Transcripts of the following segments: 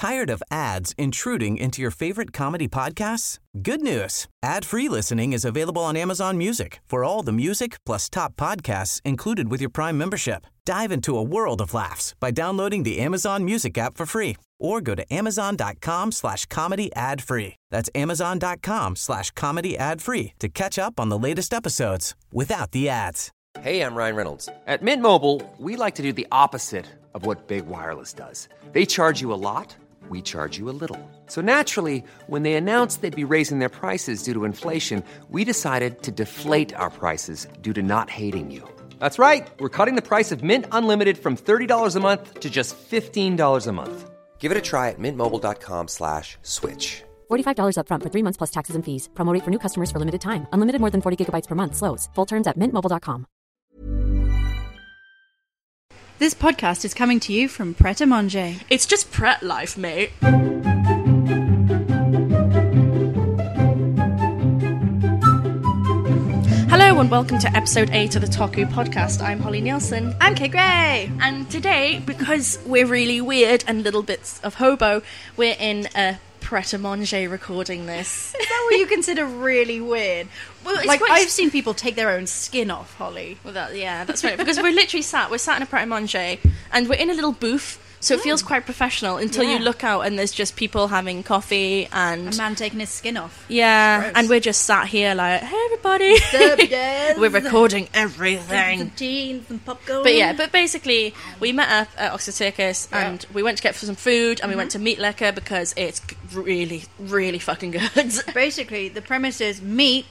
Tired of ads intruding into your favorite comedy podcasts? Good news. Ad-free listening is available on Amazon Music for all the music plus top podcasts included with your Prime membership. Dive into a world of laughs by downloading the Amazon Music app for free or go to amazon.com/comedy ad-free. That's amazon.com/comedy ad-free to catch up on the latest episodes without the ads. Hey, I'm Ryan Reynolds. At Mint Mobile, we like to do the opposite of what Big Wireless does. They charge you a lot, we charge you a little. So naturally, when they announced they'd be raising their prices due to inflation, we decided to deflate our prices due to not hating you. That's right. We're cutting the price of Mint Unlimited from $30 a month to just $15 a month. Give it a try at mintmobile.com/switch. $45 up front for 3 months plus taxes and fees. Promo rate for new customers for limited time. Unlimited more than 40 gigabytes per month. Slows full terms at mintmobile.com. This podcast is coming to you from Pret A Manger. It's just Pret life, mate. Hello and welcome to episode 8 of the Toku podcast. I'm Holly Nielsen. I'm Kate Gray. And today, because we're really weird and little bits of hobo, we're in a Pret A Manger recording this. Is that what you consider really weird? Well, it's like, I've seen people take their own skin off, Holly. Well, that's right. Because we're literally we're sat in a Pret A Manger, and we're in a little booth, so it feels quite professional until you look out and there's just people having coffee and... A man taking his skin off. Yeah, and we're just sat here like, hey everybody. What's up, guys? We're recording everything. Some tea and some popcorn. But basically, we met up at Oxford Circus and we went to get some food and we went to Meat Liquor because it's really, really fucking good. Basically, the premise is meat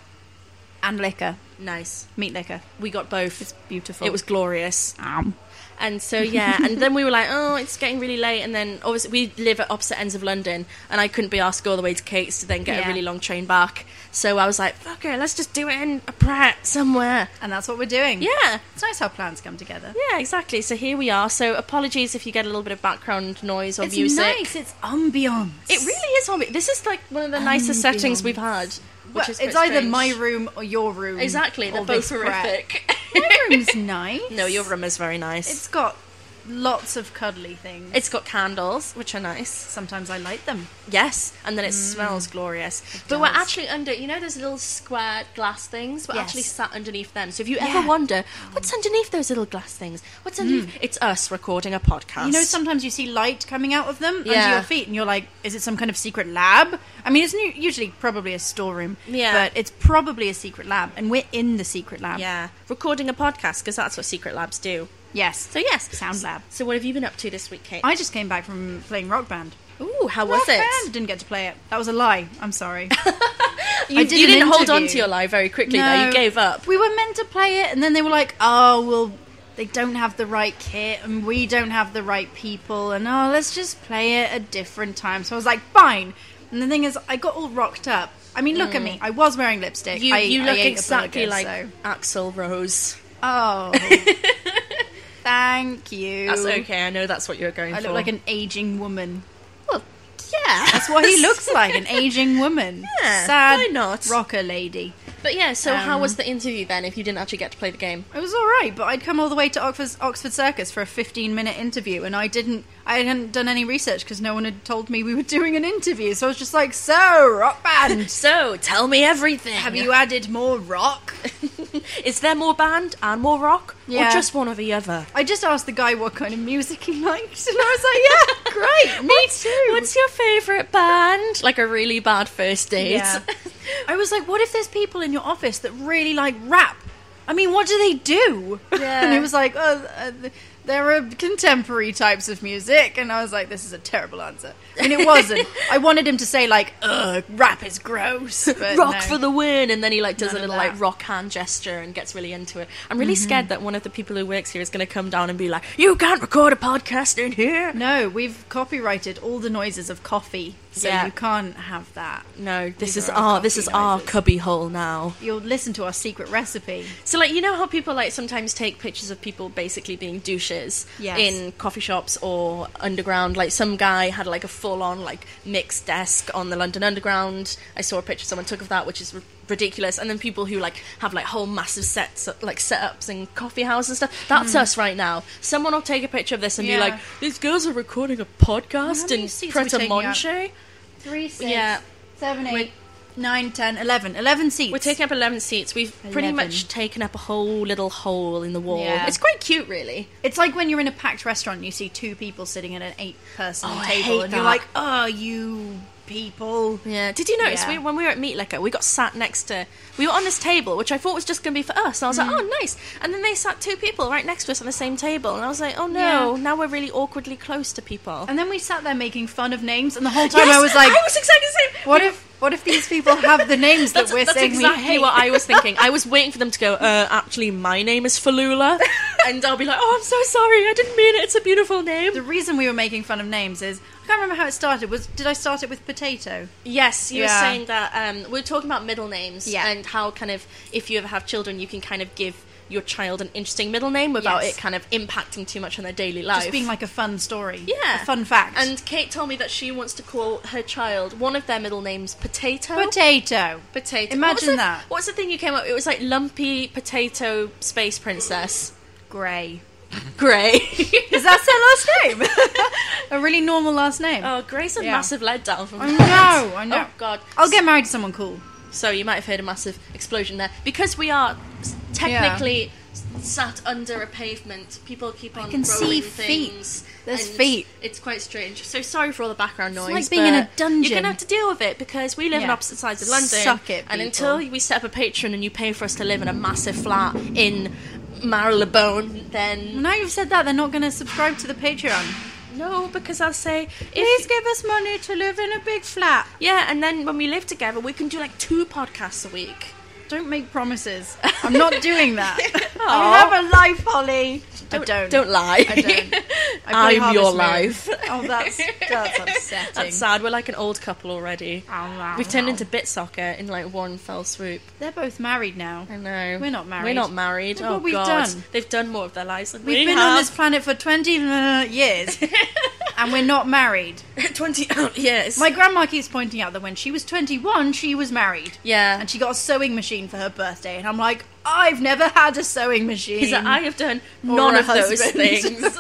and liquor. Nice. Meat liquor. We got both. It's beautiful. It was glorious. And so, and then we were like, oh, it's getting really late. And then, obviously, we live at opposite ends of London, and I couldn't be asked to go all the way to Kate's to then get a really long train back. So I was like, fuck it, let's just do it in a Pret somewhere. And that's what we're doing. Yeah. It's nice how plans come together. Yeah, exactly. So here we are. So apologies if you get a little bit of background noise or music. It's nice. It's ambiance. It really is ambiance. This is like one of the nicest settings we've had. Which is it's quite either strange. my room or your room. Exactly, they're or both this horrific. My room's nice. No, your room is very nice. It's got lots of cuddly things. It's got candles, which are nice. Sometimes I light them. Yes, and then it smells glorious. But we're actually under, you know those little square glass things? We're actually sat underneath them. So if you ever wonder, what's underneath those little glass things? What's underneath? It's us recording a podcast. You know, sometimes you see light coming out of them under your feet, and you're like, is it some kind of secret lab? I mean, it's usually probably a storeroom, but it's probably a secret lab, and we're in the secret lab. Yeah, recording a podcast, because that's what secret labs do. Yes. So yes. Sound lab. So what have you been up to this week, Kate? I just came back from playing Rock Band. Ooh, how was it? Band. Didn't get to play it. That was a lie. I'm sorry. You didn't hold on to your lie very quickly, though. You gave up. We were meant to play it, and then they were like, oh, well, they don't have the right kit, and we don't have the right people, and let's just play it a different time. So I was like, fine. And the thing is, I got all rocked up. I mean, look at me. I was wearing lipstick. You look ate exactly burger, like so. Axl Rose. Oh. Thank you. That's okay, I know that's what you're going for. I look like an aging woman. Well, yeah. That's what he looks like, an aging woman. Yeah, sad why not? rocker lady. But yeah, so how was the interview then, if you didn't actually get to play the game? It was alright, but I'd come all the way to Oxford Circus for a 15-minute interview, and I hadn't done any research because no one had told me we were doing an interview, so I was just like, so, Rock Band! So, tell me everything! Have you added more rock? Is there more band and more rock? Yeah. Or just one or the other? I just asked the guy what kind of music he liked, and I was like, yeah, great, me too! What's your favourite band? Like a really bad first date. Yeah. I was like, what if there's people in your office that really like rap? I mean, what do they do? Yeah. And he was like, there are contemporary types of music. And I was like, this is a terrible answer. I mean, it wasn't. I wanted him to say, like, rap is gross. But rock no. for the win. And then he like does None a of little that. like rock hand gesture and gets really into it. I'm really scared that one of the people who works here is going to come down and be like, you can't record a podcast in here. No, we've copyrighted all the noises of coffee. So you can't have that. No, this is are our our noises. cubby hole now. You'll listen to our secret recipe. So, like, you know how people, like, sometimes take pictures of people basically being douches Yes. in coffee shops or underground? Like, some guy had, like, a full-on, like, mixed desk on the London Underground. I saw a picture someone took of that, which is ridiculous. And then people who like have like whole massive sets, like setups and coffee houses and stuff. That's us right now. Someone will take a picture of this and be like, "These girls are recording a podcast in Pret a Manger." 3, 6, Yeah. 7, 8, 9, 10, 11. 11 seats. We're taking up 11 seats. We've pretty 11. much taken up a whole little hole in the wall. Yeah. It's quite cute, really. It's like when you're in a packed restaurant and you see 2 people sitting at an 8-person Oh, I table hate and you're that. like, oh, you people. Yeah. Did you notice Yeah. when we were at Meat Liquor, we got sat next to... We were on this table, which I thought was just going to be for us. And I was like, oh, nice. And then they sat 2 people right next to us on the same table. And I was like, oh, no. Yeah. Now we're really awkwardly close to people. And then we sat there making fun of names, and the whole time I was like, I was exactly the same. what if these people have the names that we're That's saying exactly we hate? what I was thinking. I was waiting for them to go, actually, my name is Falula. And I'll be like, oh, I'm so sorry. I didn't mean it. It's a beautiful name. The reason we were making fun of names is, I can't remember how it started. Did I start it with potato? Yes, you were Yeah. saying that we were talking about middle names Yeah. and how kind of if you ever have children, you can kind of give your child an interesting middle name without Yes. it kind of impacting too much on their daily life. Just being like a fun story. Yeah. A fun fact. And Kate told me that she wants to call her child one of their middle names Potato. Potato. Potato. Imagine that. What's the thing you came up with? It was like Lumpy Potato Space Princess. Grey. Grey. Is that her last name? A really normal last name. Oh, Grey's a Yeah. massive letdown from I know, I know. Oh, God. I'll get married to someone cool. So you might have heard a massive explosion there. Because we are technically sat under a pavement, people keep on can rolling see feet. things. There's and feet. It's quite strange. So sorry for all the background noise. like being in a but dungeon. You're going to have to deal with it because we live on Yeah. opposite sides of London. Suck it, And people. until we set up a Patreon and you pay for us to live in a massive flat in Marylebone, then... Now you've said that, they're not going to subscribe to the Patreon. No, because I'll say... Please give us money to live in a big flat. Yeah, and then when we live together, we can do like 2 podcasts a week. Don't make promises. I'm not doing that. I have a life, Holly. I don't. Don't lie. I don't. I play I'm your Harvest Moon. life. Oh, that's upsetting. That's sad. We're like an old couple already. Oh, We've turned into Bit Soccer in like one fell swoop. They're both married now. I know. We're not married. We're not married. Look oh what we've God. done. They've done more of their lives than We've we been have. on this planet for 20 years, and we're not married. 20 years. My grandma keeps pointing out that when she was 21, she was married. Yeah. And she got a sewing machine for her birthday, and I'm like, I've never had a sewing machine. Because I have done Or none a of those husband. things.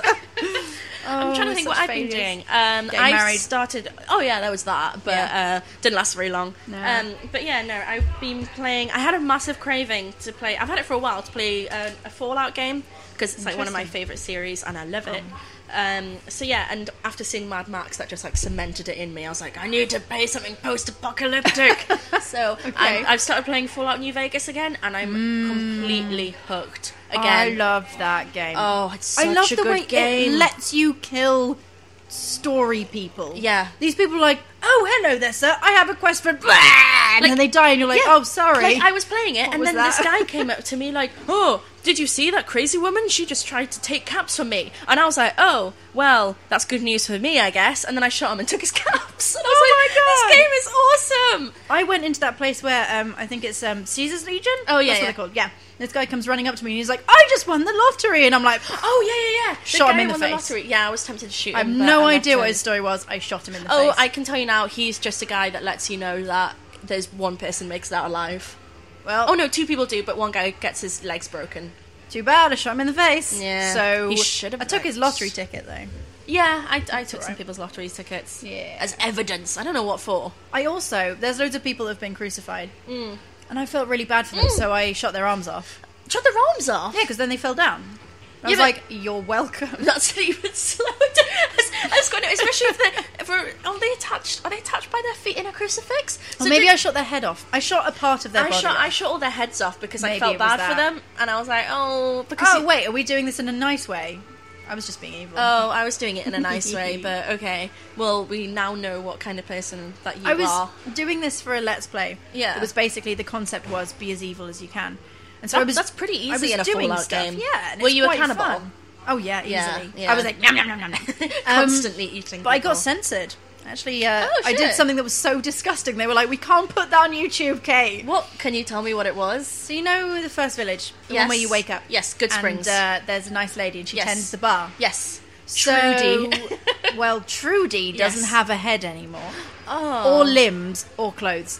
I'm trying to think what I've been doing. I married. started. Oh yeah, that was that, but Yeah. didn't last very long. No. But yeah, no, I've been playing. I had a massive craving to play. I've had it for a while to play a Fallout game because it's like one of my favorite series, and I love it. So yeah, and after seeing Mad Max, that just like cemented it in me. I was like, I need to play something post-apocalyptic. So Okay. I've started playing Fallout New Vegas again, and I'm completely hooked again. I love that game. Oh, it's such I love a the good way game. it lets you kill story people. Yeah. These people are like, oh, hello there, sir. I have a quest for... Blah! And then they die and you're like, Yeah, oh, sorry. Like, I was playing it, and was then that? this guy came up to me like, oh, did you see that crazy woman? She just tried to take caps from me. And I was like, oh, well, that's good news for me, I guess. And then I shot him and took his caps. And I was Oh like, my God. this game is awesome. I went into that place where, I think it's Caesar's Legion? Oh, yeah, That's what yeah. they're called. Yeah. This guy comes running up to me and he's like, I just won the lottery. And I'm like, Oh, yeah. The Shot him guy in the won face. lottery. Yeah, I was tempted to shoot I have him. but no I left idea what him. his story was. I shot him in the Oh, face. I can tell you now, he's just a guy that lets you know that there's one person makes it out alive. Well, Oh, no, 2 people do, but one guy gets his legs broken. too bad. I shot him in the face. Yeah. So He should have I took his liked. lottery ticket, though. Yeah, I took some people's lottery tickets. Yeah. As evidence. I don't know what for. I also, there's loads of people that have been crucified. And I felt really bad for them, so I shot their arms off. Shut their arms off. Yeah, because then they fell down. I Yeah, was but- like, you're welcome. That's even slower. Especially if are they attached by their feet in a crucifix? Or maybe I shot their head off. I shot a part of their body off. I shot all their heads off because I Maybe felt it was bad for that. them, and I was like, oh, because Oh, wait, are we doing this in a nice way? I was just being evil. oh, I was doing it in a nice way, but okay. Well, we now know what kind of person that you I was are. doing this for a Let's Play. Yeah. It was basically, the concept was, be as evil as you can. And so I was... That's pretty easy I was in a doing Fallout stuff. game. Yeah, and Were it's you a quite cannibal? fun. Oh, yeah, easily. Yeah. I was like, nom, nom, nom, nom, nom. Constantly eating. But I got people. censored. Actually, Oh, I did shit. something that was so disgusting. They were like, we can't put that on YouTube, Kate. What? Can you tell me what it was? So you know the first village? The Yes. one where you wake up? Yes, Good Springs. And there's a nice lady and she Yes. tends the bar. Yes. So, Trudy. well, Trudy doesn't Yes. have a head anymore. Oh. Or limbs, or clothes.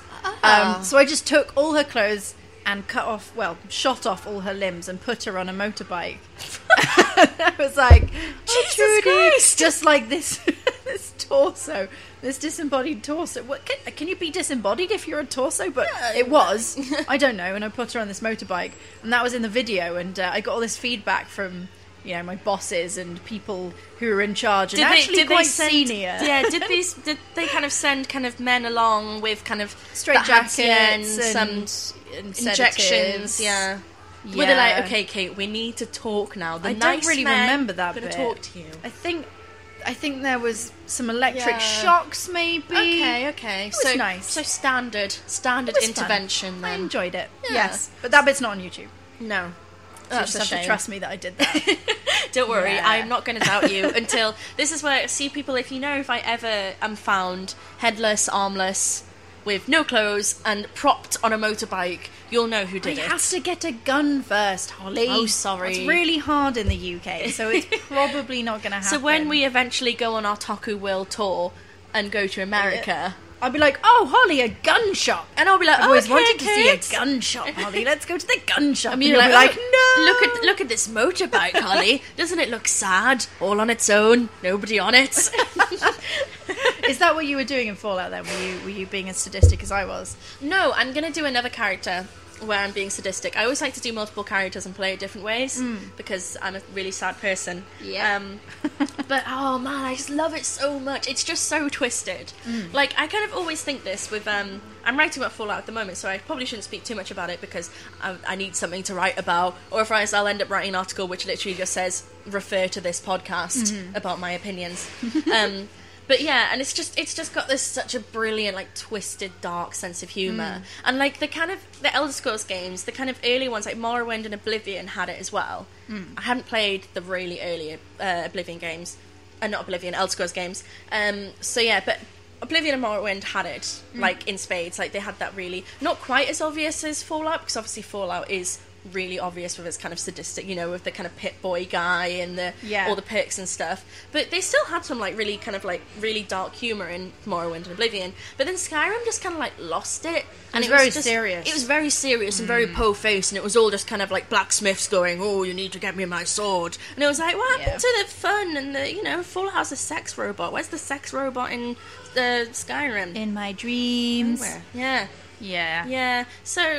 So I just took all her clothes and shot off all her limbs and put her on a motorbike. I was like, Jesus Christ! Just like this torso, this disembodied torso. What can you be disembodied if you're a torso? But it was. I don't know. And I put her on this motorbike, and that was in the video. And I got all this feedback from my bosses and people who were in charge, and quite senior. Yeah, did they kind of send kind of men along with kind of straight jackets and some injections? Yeah. Yeah. Were they like, okay, Kate, we need to talk now. I don't really remember that bit. I'm going to talk to you. I think there was some electric shocks, maybe. Okay. It was nice. So standard intervention. I enjoyed it. Yeah. Yes, but that bit's not on YouTube. No. So That's you just have to trust me that I did that. Don't worry, Yeah. I'm not going to doubt you until... This is where, see people, if I ever am found headless, armless, with no clothes, and propped on a motorbike, you'll know who did it. You have to get a gun first, Holly. Oh, sorry. It's really hard in the UK, so it's probably not going to happen. So when we eventually go on our Taku Will tour and go to America... I'll be like, oh, Holly, a gun shop. And I'll be like, I've always wanted to Kate. see a gun shop, Holly. Let's go to the gun shop. And you'll be like, no. Look at this motorbike, Holly. Doesn't it look sad? All on its own, nobody on it. Is that what you were doing in Fallout then? Were you being as sadistic as I was? No, I'm going to do another character where I'm being sadistic. I always like to do multiple characters and play it different ways because I'm a really sad person. Yeah. But oh man, I just love it so much. It's just so twisted. Like I kind of always think this with I'm writing about Fallout at the moment, so I probably shouldn't speak too much about it because I need something to write about, or if I'll end up writing an article which literally just says refer to this podcast about my opinions. But yeah, and it's just got this such a brilliant, like, twisted, dark sense of humour. And, like, the Elder Scrolls games, the kind of early ones, like Morrowind and Oblivion had it as well. I hadn't played the really early Oblivion games. Not Oblivion, Elder Scrolls games. So yeah, but Oblivion and Morrowind had it, like, in spades. Like, they had that really, not quite as obvious as Fallout, because obviously Fallout is really obvious with its kind of sadistic, with the kind of pit boy guy and all the perks and stuff, but they still had some like really kind of like really dark humour in Morrowind and Oblivion. But then Skyrim just kind of like lost it, and it was very serious. It was very serious and very po-faced, and it was all just kind of like blacksmiths going, "Oh, you need to get me my sword," and it was like, what happened to the fun and the Fallout has a sex robot? Where's the sex robot in the Skyrim? In my dreams. Nowhere. Yeah. So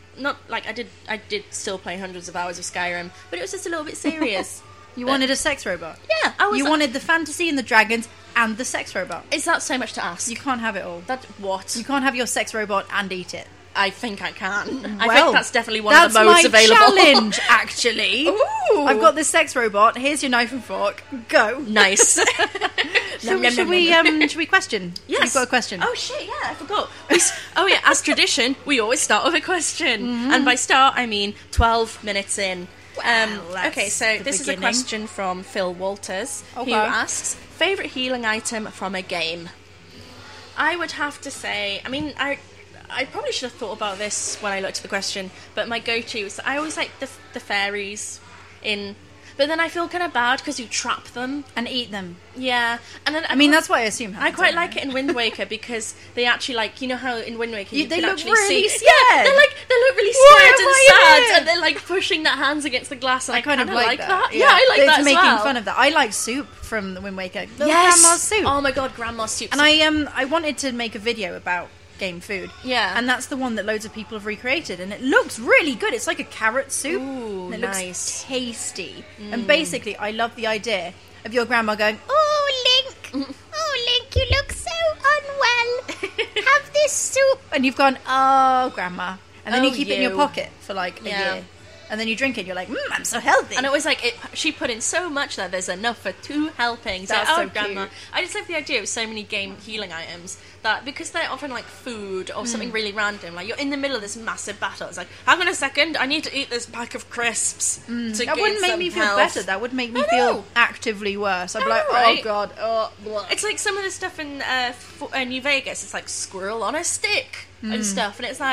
I did still play hundreds of hours of Skyrim, but it was just a little bit serious. You wanted a sex robot? Yeah, You wanted the fantasy and the dragons and the sex robot. Is that so much to ask? You can't have it all. What? You can't have your sex robot and eat it. I think I can. I Well, think that's definitely one of the modes That's available. my challenge, actually. Ooh. I've got this sex robot. Here's your knife and fork. Go. Nice. Should we question? Yes. You've got a question. Oh shit, yeah, I forgot. As tradition, we always start with a question. And by start, I mean 12 minutes in. Okay, so this is a question from Phil Walters, who asks, favourite healing item from a game? I would have to say, I probably should have thought about this when I looked at the question, but my go-to is, I always like the fairies in... But then I feel kind of bad because you trap them. And eat them. Yeah. And then that's what I assume happens. I quite like it in Wind Waker because they actually you know how in Wind Waker they can look actually really see... scared. Yeah, they look really What scared am and I sad, in? and they're like pushing their hands against the glass, and I kind of like that. Yeah, I like that as making well. fun of that. I like soup from the Wind Waker. Yes! Grandma's soup. Oh my god, Grandma's soup. And I wanted to make a video about game food. Yeah. And that's the one that loads of people have recreated, and it looks really good. It's like a carrot soup. Ooh, and it nice. looks tasty. And basically, I love the idea of your grandma going, "Oh, Link! Oh, Link, you look so unwell. Have this soup." And you've gone, "Oh, grandma." And then you keep it in your pocket for like a year. And then you drink it and you're like, I'm so healthy. And it was like, she put in so much that there's enough for 2 helpings. That's so Grandma. cute. I just love the idea of so many game healing items that, because they're often like food or something really random, like you're in the middle of this massive battle, it's like, hang on a second, I need to eat this pack of crisps to that wouldn't make me feel better. That would make me feel actively worse. I'd be like, right? oh god, blah. It's like some of the stuff in New Vegas, it's like squirrel on a stick and stuff, and it's like,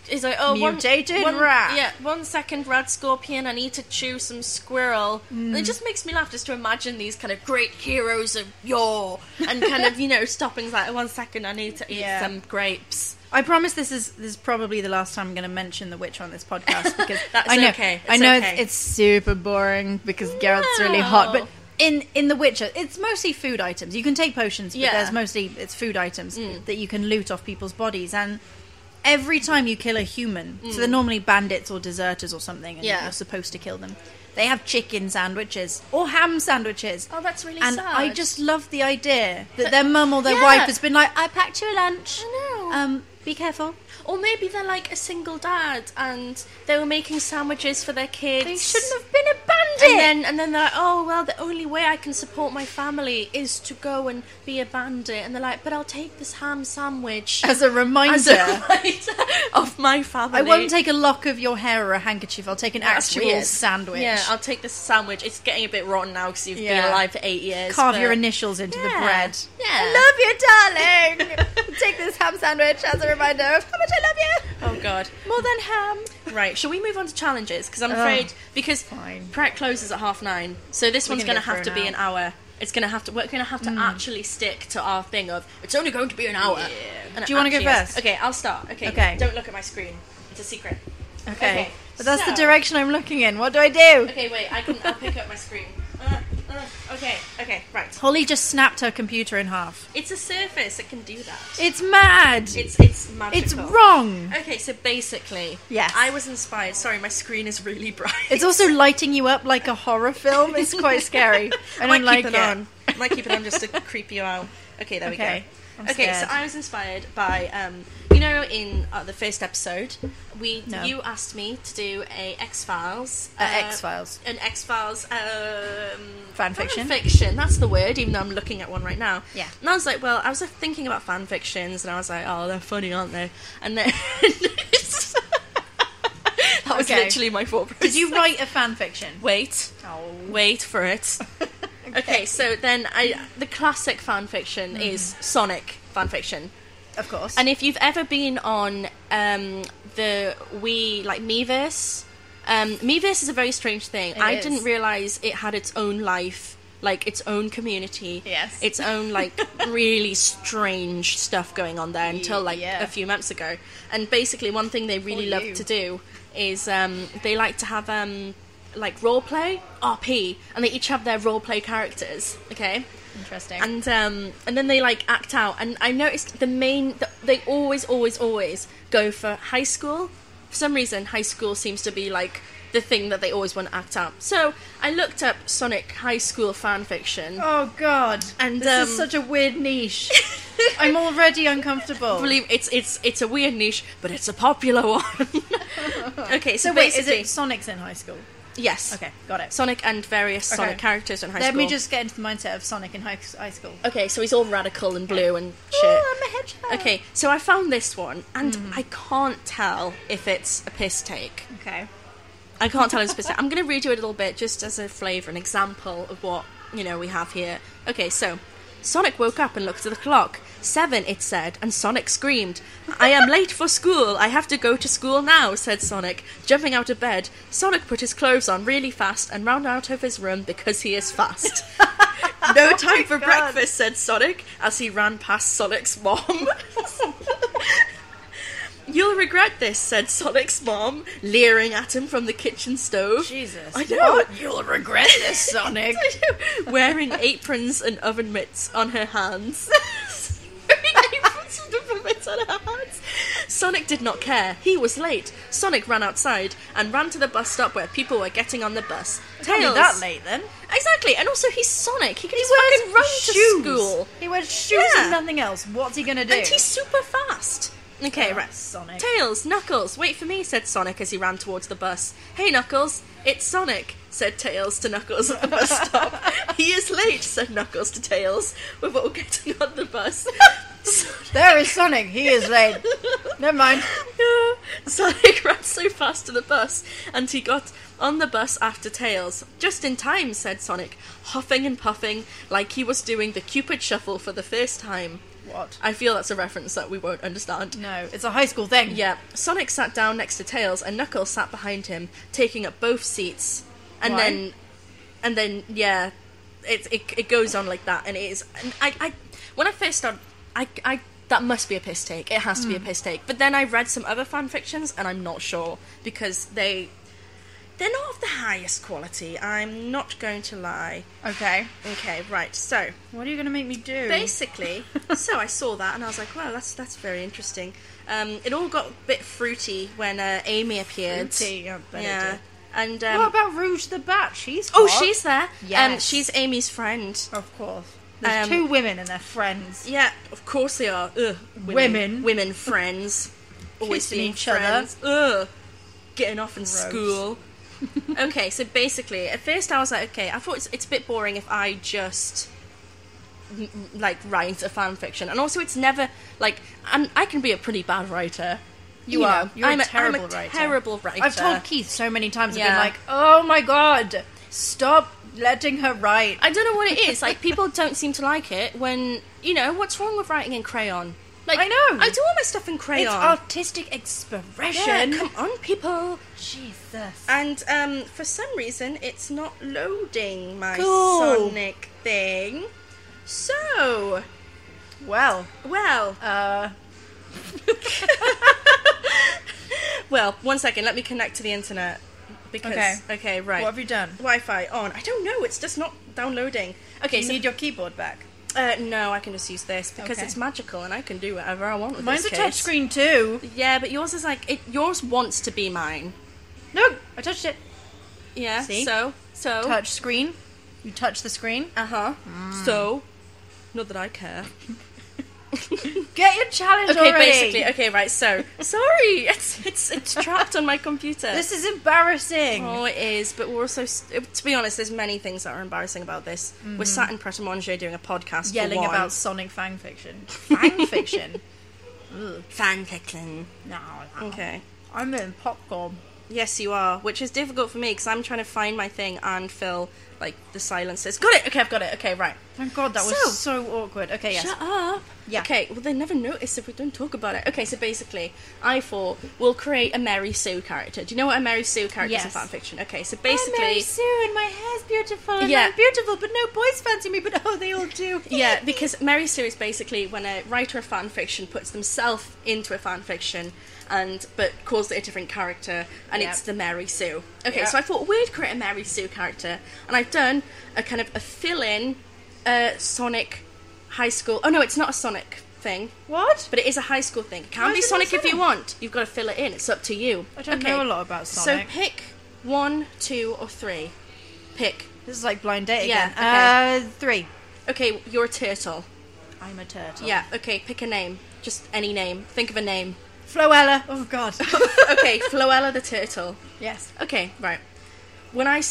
He's like, oh, Mutated rat. Yeah, 1 second rat scorpion, I need to chew some squirrel. And it just makes me laugh just to imagine these kind of great heroes of yore and kind of, you know, stopping like, 1 second, I need to eat some grapes. I promise this is probably the last time I'm going to mention The Witch on this podcast, because That's I know, okay. I know okay. it's super boring because Geralt's really hot, but in The Witcher, it's mostly food items. You can take potions, but it's food items that you can loot off people's bodies. And every time you kill a human, so they're normally bandits or deserters or something, and you're supposed to kill them, they have chicken sandwiches or ham sandwiches. Oh, that's really and sad. I just love the idea that their mum or their wife has been like, I packed you a lunch. I know. Be careful. Or maybe they're like a single dad and they were making sandwiches for their kids. They shouldn't have been a bandit. And then they're like, oh, well, the only way I can support my family is to go and be a bandit. And they're like, but I'll take this ham sandwich As a reminder of my family. I won't take a lock of your hair or a handkerchief. I'll take an That's actual weird. sandwich. Yeah, I'll take this sandwich. It's getting a bit rotten now because you've been alive for 8 years. Carve your initials into the bread. Yeah. I love you, darling. Take this ham sandwich as a reminder of how much I love you. Oh, God. More than ham. Right, shall we move on to challenges? Because I'm afraid, because fine. Pret closes at 9:30, so this one's going to have to be an hour. We're going to have to actually stick to our thing of, it's only going to be an hour. And Do you want to go first? Okay, I'll start. Okay. Don't look at my screen. It's a secret. Okay. But that's the direction I'm looking in. What do I do? Okay, wait, I'll pick up my screen. Okay, right. Holly just snapped her computer in half. It's a Surface, it can do that. It's mad. It's magical. It's wrong. Okay, so basically, Yes. I was inspired. Sorry, my screen is really bright. It's also lighting you up like a horror film. It's quite scary. I don't like it. Might keep it on just to creep you out. Okay, there we Okay. go. I'm Okay, scared. so I was inspired by, you know, in the first episode, you asked me to do a X-Files. X-Files. An X-Files Fanfiction. Fanfiction, that's the word, even though I'm looking at one right now. Yeah. And I was like, well, I was thinking about fanfictions, and I was like, oh, they're funny, aren't they? And then... That was literally my thought process. Did you write a fanfiction? Wait. Oh. Wait for it. Okay, so then the classic fanfiction is Sonic fanfiction. Of course. And if you've ever been on the Miiverse, Miiverse is a very strange thing. I didn't realise it had its own life, like its own community. Yes. Its own, like, really strange stuff going on there until, like, a few months ago. And basically one thing they really love to do is they like to have... like roleplay, RP, and they each have their roleplay characters. Okay, interesting. And then they like act out. And I noticed they always go for high school. For some reason, high school seems to be like the thing that they always want to act out. So I looked up Sonic high school fanfiction. Oh God! And this is such a weird niche. I'm already uncomfortable. Believe it's a weird niche, but it's a popular one. Okay, so wait, is basically, it Sonic's in high school? yes. Okay, got it. Sonic and various Sonic characters in high Let school. me just get into the mindset of Sonic in high school. Okay, so he's all radical and blue and shit. Oh, I'm a hedgehog. Okay, so I found this one, and I can't tell if it's a piss take. Okay. I can't tell if it's a piss take. I'm going to read you a little bit just as a flavour, an example of what, we have here. Okay, so Sonic woke up and looked at the clock. 7, it said, and Sonic screamed. I am late for school. I have to go to school now, said Sonic. Jumping out of bed, Sonic put his clothes on really fast and ran out of his room because he is fast. No time for breakfast, said Sonic, as he ran past Sonic's mom. You'll regret this, said Sonic's mom, leering at him from the kitchen stove. Jesus. I know. What? You'll regret this, Sonic. I know. Wearing aprons and oven mitts on her hands. Sonic did not care. He was late. Sonic ran outside and ran to the bus stop where people were getting on the bus. Can't be that late then. Exactly, and also he's Sonic. He can just fucking run to school. He wears shoes and nothing else. What's he gonna do? And he's super fast. Okay, right. Sonic. Tails, Knuckles, wait for me, said Sonic as he ran towards the bus. Hey, Knuckles, it's Sonic, said Tails to Knuckles at the bus stop. He is late, said Knuckles to Tails, with all getting on the bus. There is Sonic, he is late. Never mind. Sonic ran so fast to the bus, and he got on the bus after Tails. Just in time, said Sonic, huffing and puffing like he was doing the Cupid Shuffle for the first time. What? I feel that's a reference that we won't understand. No, it's a high school thing. Yeah. Sonic sat down next to Tails, and Knuckles sat behind him, taking up both seats. And Why? then, yeah, it goes on like that, and it is. And I when I first started, I that must be a piss take. It has to be a piss take. But then I read some other fan fictions, and I'm not sure because they're not of the highest quality. I'm not going to lie. Okay. Okay, right. So What are you going to make me do? basically, so I saw that, and I was like, well, that's very interesting. It all got a bit fruity when Amy appeared. Fruity, I bet it Yeah. did. And What about Rouge the Bat? She's oh, hot. she's there. Yes. She's Amy's friend. Of course. There's two women and they're friends. Yeah, of course they are. Ugh, Women. Women friends. Always Kissing being each other. friends. Ugh. Getting off in school. Okay, so basically, at first I was like, okay, I thought it's a bit boring if I just like write a fan fiction, and also it's never like I can be a pretty bad writer. You are. know, You're I'm a terrible writer. I'm a terrible writer. I've told Keith so many times, I've Yeah. been like, oh my god, stop letting her write. I don't know what it is. Like, people don't seem to like it when, what's wrong with writing in crayon? Like, I know. I do all my stuff in crayon. It's artistic expression. Yeah, come on, people. Jesus. And for some reason, it's not loading my Cool. Sonic thing. So, Well, well, well. 1 second. Let me connect to the internet. Because okay, right. what have you done? Wi-Fi on. I don't know. It's just not downloading. Okay, You so need your keyboard back. no, I can just use this because Okay. it's magical and I can do whatever I want with Mine's a this case. touchscreen too. Yeah, but yours is like yours wants to be mine. No, I touched it. Yeah. See? So. Touch screen. You touch the screen. So. Not that I care. Get your challenge Okay, already. basically. Okay, right. So sorry, it's trapped on my computer. This is embarrassing. Oh, it is, but we're also, to be honest, there's many things that are embarrassing about this. We're sat in Pret a Manger doing a podcast, Yelling for one. about Sonic fan fiction. Fan fiction? fan fiction. No. Okay. I'm eating popcorn. Yes, you are, which is difficult for me because I'm trying to find my thing and fill like the silences. Got it. Okay, I've got it. Okay, right. Thank God, that was so awkward. Okay, yes. Shut up. Yeah. Okay, well, they never notice if we don't talk about it. Okay, so basically, I thought we'll create a Mary Sue character. Do you know what a Mary Sue character is in Yes. fanfiction? Okay, so I'm basically... Mary Sue and my hair's beautiful and Yeah. I'm beautiful, but no boys fancy me, but oh, they all do. Yeah, because Mary Sue is basically when a writer of fanfiction puts themselves into a fanfiction but calls it a different character, and Yep. it's the Mary Sue. Okay, Yep. so I thought we'd create a Mary Sue character, and I've done a kind of a fill-in Sonic high school... Oh no, it's not a Sonic thing. What? But it is a high school thing. It can Why be is it Sonic not if you Sonic? want. You've got to fill it in. It's up to you. I don't know a lot about Sonic. So pick 1, 2, or 3. Pick. This is like blind date Yeah, again. 3. Okay, you're a turtle. I'm a turtle. Yeah, okay, pick a name. Just any name. Think of a name. Floella. Oh, God. Okay, Floella the turtle. Yes. Okay, right. When I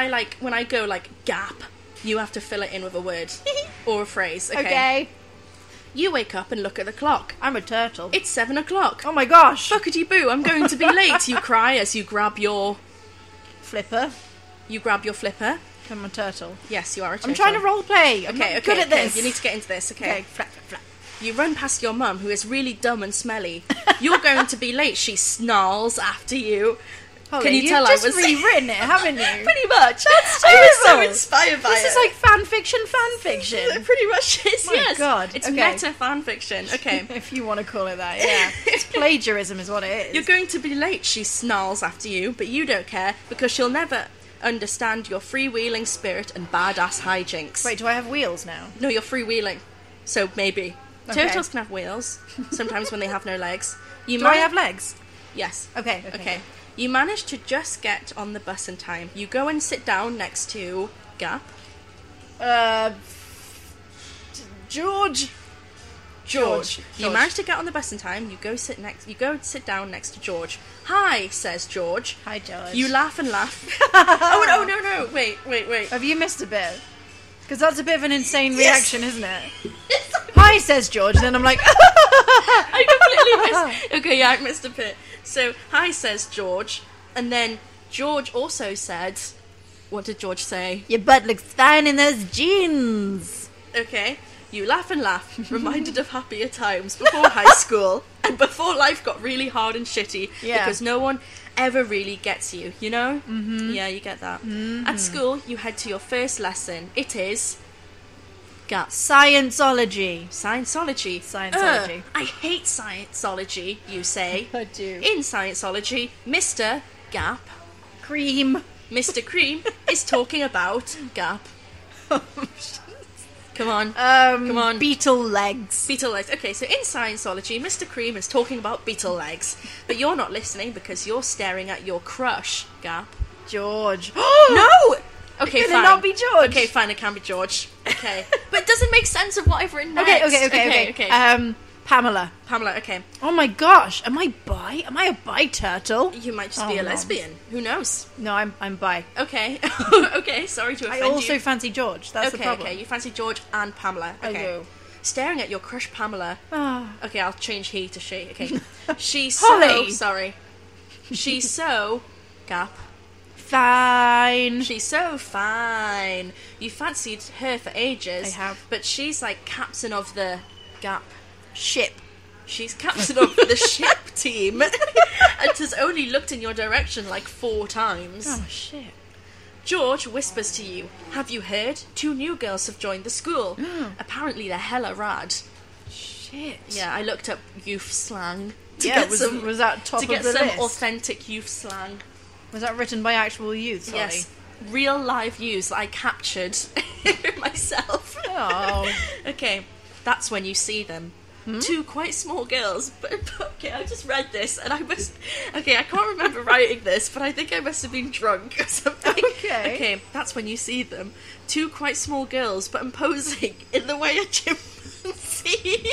go like gap, you have to fill it in with a word or a phrase. Okay. Okay. You wake up and look at the clock. I'm a turtle. It's 7 o'clock. Oh my gosh. Fuckity boo, I'm going to be late. You cry as you grab your Flipper. flipper. I'm a turtle. Yes, you are a turtle. I'm trying to roleplay. I'm Okay, not okay, good at okay. this. You need to get into this, okay? Okay, flap, flap, flap. You run past your mum, who is really dumb and smelly. You're going to be late. She snarls after you. Holly, Can you you've tell I just was rewritten it, haven't you? Pretty much. That's I was so terrible. inspired by This it. is like fan fiction. It pretty much is, My yes. God, It's okay. meta fan fiction. Okay. If you want to call it that, yeah. It's plagiarism is what it is. You're going to be late, she snarls after you, but you don't care because she'll never understand your freewheeling spirit and badass hijinks. Wait, do I have wheels now? No, you're freewheeling. So maybe. Okay. Turtles can have wheels, sometimes when they have no legs. You Do I might- have legs? Yes. Okay. Okay. You manage to just get on the bus in time. You go and sit down next to Gap. George. George. You manage to get on the bus in time. You go sit down next to George. Hi, says George. Hi, George. You laugh and laugh. Oh no. Wait. Have you missed a bit? Because that's a bit of an insane reaction, isn't it? Hi, says George, and then I'm like, I completely missed. Okay, yeah, I missed a bit. So, hi, says George. And then George also said, what did George say? your butt looks fine in those jeans. Okay. You laugh and laugh, reminded of happier times before high school and before life got really hard and shitty because no one ever really gets you, you know? Mm-hmm. Yeah, you get that. Mm-hmm. At school, you head to your first lesson. It is... Scienceology. Scienceology. I hate Scienceology, you say. I do. In Scienceology, Mr. Gap... Cream. Mr. Cream is talking about Gap. Come on. Come on. Beetle legs. Beetle legs. Okay, so in Scienceology, Mr. Cream is talking about beetle legs. But you're not listening because you're staring at your crush, Gap. George. No! Okay, Can fine. it not be George? Okay, fine, it can be George. Okay. But it doesn't make sense of what I've written next. Okay. Pamela, okay. Oh my gosh, am I bi? Am I a bi turtle? You might just be a lesbian. Who knows? No, I'm bi. Okay. Okay, sorry to offend you. you. I also fancy George. That's the problem. Okay, you fancy George and Pamela. Okay. I do. Staring at your crush Pamela. Okay, I'll change he to she. Okay. She's Holly. so... Sorry. She's so... Gap. Fine. She's so fine. You fancied her for ages. I have. But she's like captain of the... Gap. Ship. She's captain of the ship team and has only looked in your direction like 4 times. Oh, shit. George whispers to you, have you heard? 2 new girls have joined the school. Apparently they're hella rad. Shit. Yeah, I looked up youth slang. Was that top of the list? To get some authentic youth slang. Was that written by actual youth? Sorry. Yes. Real live youth that I captured myself. Oh. Okay, that's when you see them. 2 quite small girls, but okay, I just read this and I can't remember writing this, but I think I must have been drunk or something. Okay, that's when you see them. 2 quite small girls, but imposing in the way a chimpanzee.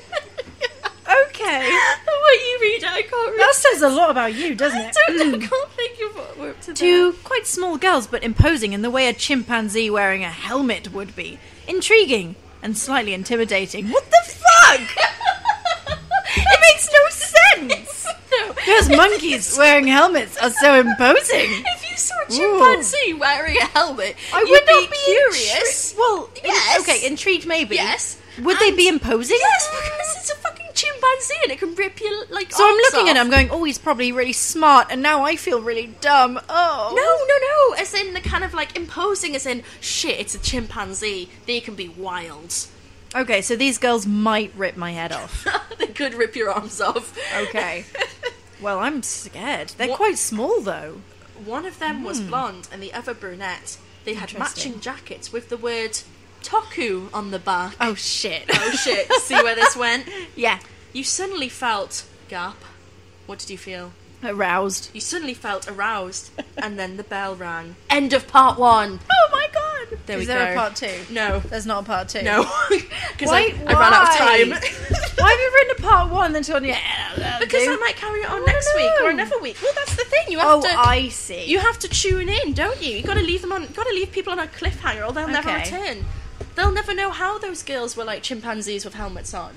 Okay. The way you read it, I can't read. That says a lot about you, doesn't it? I can't think of what we're up to. 2 quite small girls, but imposing in the way a chimpanzee wearing a helmet would be. Intriguing and slightly intimidating. What the fuck? It makes no sense. No. Because monkeys wearing helmets are so imposing. If you saw a chimpanzee wearing a helmet, I would not be curious. Well, yes. Okay, intrigued maybe. Yes. Would they be imposing? Yes, because it's a fucking chimpanzee and it can rip you like. So I'm looking at him, going, "Oh, he's probably really smart," and now I feel really dumb. Oh. No. As in the kind of like imposing, as in shit. It's a chimpanzee. They can be wild. Okay, so these girls might rip my head off. They could rip your arms off. Okay. Well, I'm scared. They're quite small, though. One of them was blonde and the other brunette. They had matching jackets with the word Toku on the back. Oh, shit. See where this went? Yeah. You suddenly felt... Gap. What did you feel? Aroused. You suddenly felt aroused, and then the bell rang. End of part 1. Oh my god! Is there a part 2? No. There's not a part 2? No. Because I ran out of time. Why have you written a part 1 and then told me, because I might carry it on next week or another week. Well, that's the thing. You have to. I see. You have to tune in, don't you? You got to leave them on. Got to leave people on a cliffhanger, or they'll never return. They'll never know how those girls were like chimpanzees with helmets on.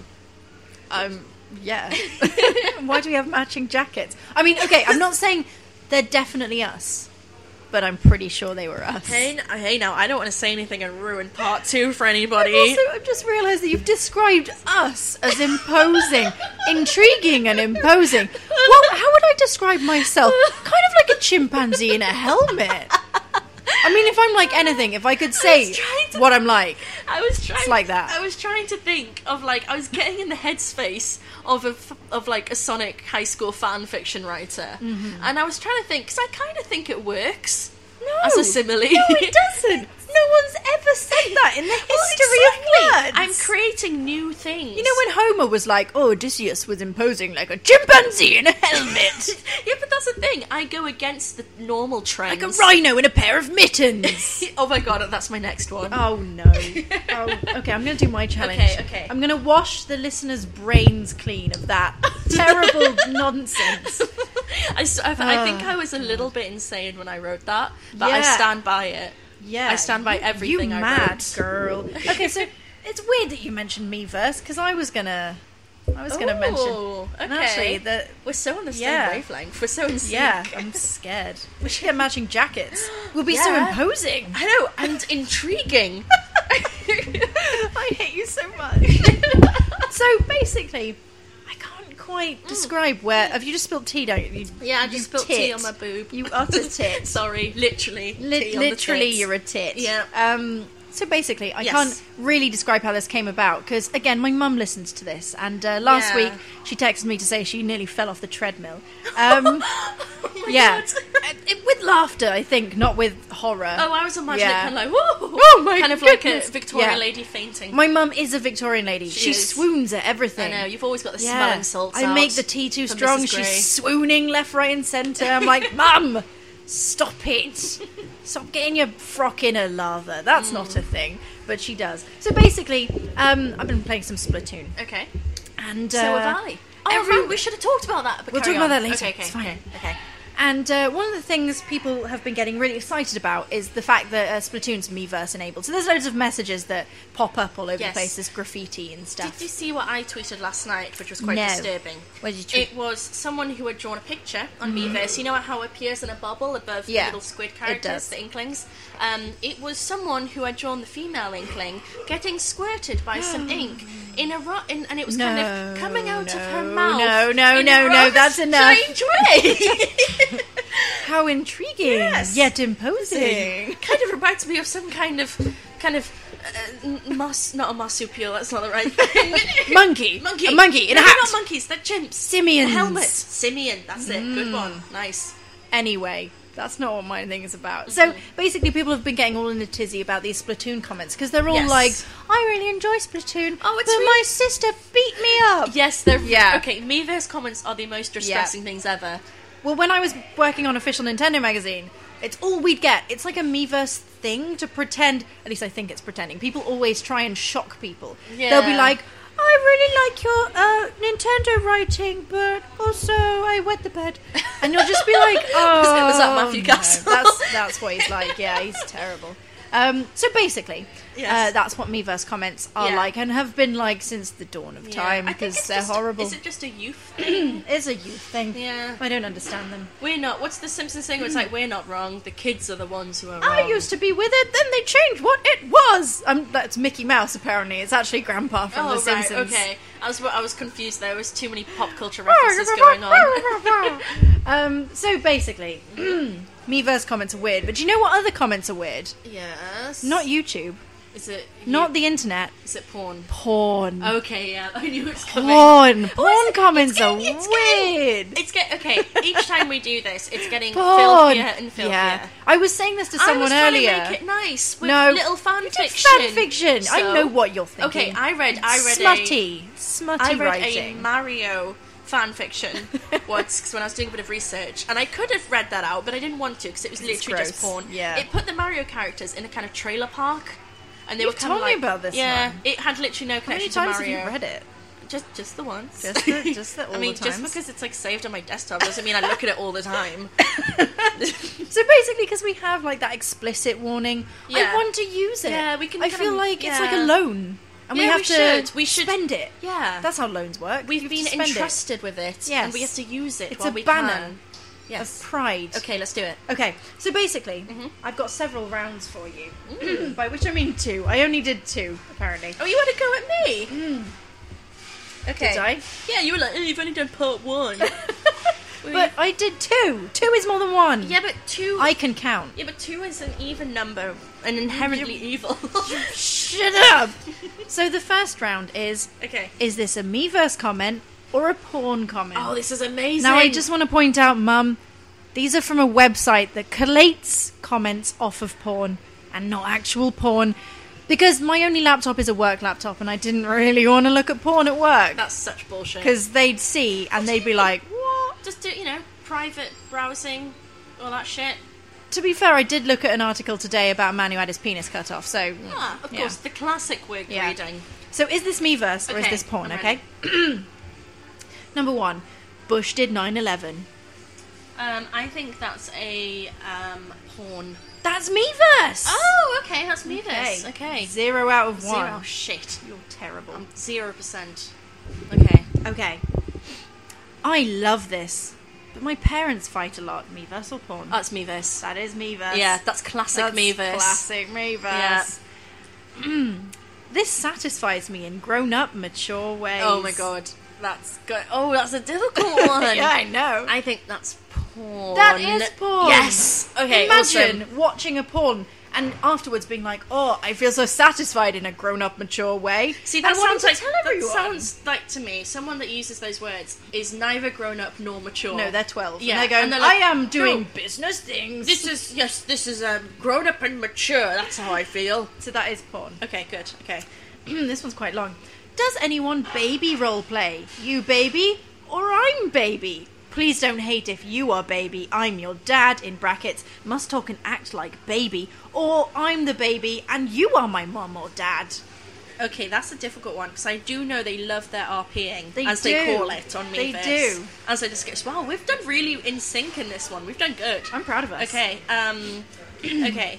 Yeah. Why do we have matching jackets? I mean, okay, I'm not saying they're definitely us, but I'm pretty sure they were us. Hey, now, I don't want to say anything and ruin part 2 for anybody. I've just realised that you've described us as imposing, intriguing and imposing. Well, how would I describe myself? Kind of like a chimpanzee in a helmet. I mean, if I'm like anything, if I could say what I'm like, it's like that. I was trying to think of like, I was getting in the headspace of like a Sonic high school fan fiction writer, and I was trying to think, because I kind of think it works as a simile. No, it doesn't. No one's ever said that in the history of words. I'm creating new things. You know when Homer was like, "Oh, Odysseus was imposing like a chimpanzee in a helmet." Yeah, but that's the thing. I go against the normal trends. Like a rhino in a pair of mittens. Oh my god, that's my next one. Oh no. Okay, I'm going to do my challenge. Okay. I'm going to wash the listeners' brains clean of that terrible nonsense. I think I was a little bit insane when I wrote that, but I Yeah. stand by it. Yeah, I stand by everything I wrote. You mad girl. Okay, so it's weird that you mentioned me first, because I was gonna mention. Okay. And actually, that we're so on the same wavelength. We're so in sync. Yeah, I'm scared. We should get matching jackets. We'll be so imposing. I know, and intriguing. I hate you so much. So basically, I can't quite describe where. Have you just spilled tea, don't you? Yeah, I just spilled tea on my boob. You utter tit. Sorry, literally. Tea on the Literally, tits. you're a tit. Yeah. So basically, I Yes. can't really describe how this came about because, again, my mum listens to this, and last Yeah. week she texted me to say she nearly fell off the treadmill. Oh my Yeah, God. with laughter, I think, not with horror. Oh, I was imagining Yeah. kind of like, whoa! Oh my kind of goodness. like a Victorian Yeah. lady fainting. My mum is a Victorian lady. She is. swoons at I everything. know, you've always got the Yeah. smelling salts I out make the tea too from strong. Mrs. Grey. She's swooning left, right, and centre. I'm like, Mum, stop it. Stop getting your frock in her lather. That's not a thing. But she does. So basically, I've been playing some Splatoon. Okay. And So have I. Oh, right, we should have talked about that. But We'll carry talk about on. that later. Okay, It's fine. Okay. And one of the things people have been getting really excited about is the fact that Splatoon's Miiverse enabled. So there's loads of messages that pop up all over the Yes. place, there's graffiti and stuff. Did you see what I tweeted last night, which was quite No. disturbing? What did you tweet? It was someone who had drawn a picture on Miiverse. You know how it appears in a bubble above Yeah, the little squid it characters, does. the Inklings? It was someone who had drawn the female Inkling getting squirted by some ink and it was kind of coming out of her mouth. No, in a rather that's enough. strange way. How intriguing, Yes. yet imposing. Kind of reminds me of some kind of not a marsupial. That's not the right thing. Monkey. Monkey. A monkey in a No, hat. not monkeys. They're chimps. Simians. Helmet. Simian. That's it. Good one. Nice. Anyway, that's not what my thing is about. So basically, people have been getting all in a tizzy about these Splatoon comments because they're all Yes. like, "I really enjoy Splatoon, Oh, it's but really- my sister beat me up." Yes, they're Yeah. okay. Miiverse comments are the most distressing things ever. Well, when I was working on Official Nintendo magazine, it's all we'd get. It's like a Miiverse thing to pretend. At least I think it's pretending. People always try and shock people. Yeah. They'll be like, "I really like your Nintendo writing, but also I wet the bed," and you'll just be like, "Oh, Was that Matthew Castle? That's what he's like. Yeah, he's terrible." So basically, Yes. that's what Miiverse comments are Yeah. like and have been like since the dawn of time I think because it's they're just, horrible. Is it just a youth thing? It's a youth thing. Yeah. I don't understand them. We're not. What's the Simpsons thing? Where it's like we're not wrong. The kids are the ones who are wrong. I used to be with it, then they changed what it was. That's Mickey Mouse, apparently. It's actually Grandpa from Oh The right. Simpsons. Okay. I was confused. There was too many pop culture references going on. So basically, Miiverse comments are weird, but do you know what other comments are weird? Yes. Not YouTube, Is it? not the internet, Is it porn? porn. Okay. Yeah. I knew it was coming. Porn. Oh, Porn is it? comments are It's weird. okay. Each time we do this, it's getting Porn. filthier and filthier. Yeah. I was saying this to someone I was trying earlier. to make it nice with No. little fan You did fiction. fan fiction. I So- know what you're thinking. Okay, I read smutty I read writing. a Mario fan fiction once 'cause when I was doing a bit of research, and I could have read that out, but I didn't want to because it was literally just gross. porn. Yeah. It put the Mario characters in a kind of trailer park, and they You've were kind of told me like, about this yeah, one. it had literally no How many connection to times Mario. have you read it? Just the once. Just the all I mean, the just times? because it's like saved on my desktop doesn't mean I look at it all the time. So basically, because we have like that explicit warning, I Yeah. want to use it. Yeah, we can I kind feel of- like it's like yeah. a loan, and we Yeah, have we to should. We should- spend it. Yeah. That's how loans work. We've You have been to spend it. entrusted with it, Yes. and we have to use it It's while a we banner can. Yes. of pride. Okay, let's do it. Okay, so basically, I've got several rounds for you. By which I mean 2. I only did 2, apparently. Oh, you want to go at me? Okay. Did I? Yeah, you were like, oh, you've only done part 1. But I did 2. 2 is more than 1. Yeah, but 2... I can count. Yeah, but 2 is an even number, and inherently evil. Shut up! So the first round is Okay. this a Miiverse comment or a porn comment? Oh, this is amazing. Now, I just want to point out, Mum, these are from a website that collates comments off of porn and not actual porn. Because my only laptop is a work laptop and I didn't really want to look at porn at work. That's such bullshit. Because they'd see and they'd be like, what? Just do, private browsing, all that shit. To be fair, I did look at an article today about a man who had his penis cut off, so... Ah, of yeah. course, the classic wig Yeah. reading. So is this Miiverse or is Okay, this porn, I'm okay? Number 1, Bush did 9/11. I think that's a porn. That's Miiverse! Oh, okay, that's Miiverse. Okay. 0 out of 1. 0. Shit. You're terrible. 0%. Okay. Okay. I love this. But my parents fight a lot. Miiverse or porn? That's Miiverse. That is Miiverse. Yeah, that's classic That's Miiverse. classic Miiverse. Yeah. This satisfies me in grown-up, mature ways. Oh my god, that's good. Oh, that's a difficult one. Yeah, I know. I think that's porn. That is porn. Yes. Okay. Imagine awesome. watching a porn and afterwards being like, "Oh, I feel so satisfied in a grown-up, mature way." See, that and wanting sounds to like tell that everyone. sounds like to me someone that uses those words is neither grown up nor mature. No, they're 12. Yeah, and they're going, and they're like, "I am doing "No, business things." This is grown up and mature. That's how I feel. So that is porn. Okay, good. Okay. This one's quite long. Does anyone baby role play? You baby or I'm baby? Please don't hate if you are baby. I'm your dad, in brackets, must talk and act like baby. Or I'm the baby and you are my mum or dad. Okay, that's a difficult one because I do know they love their RPing, They as do. they call it on Mevis. They do. As I discussed, wow, we've done really in sync in this one. We've done good. I'm proud of us. Okay. Okay.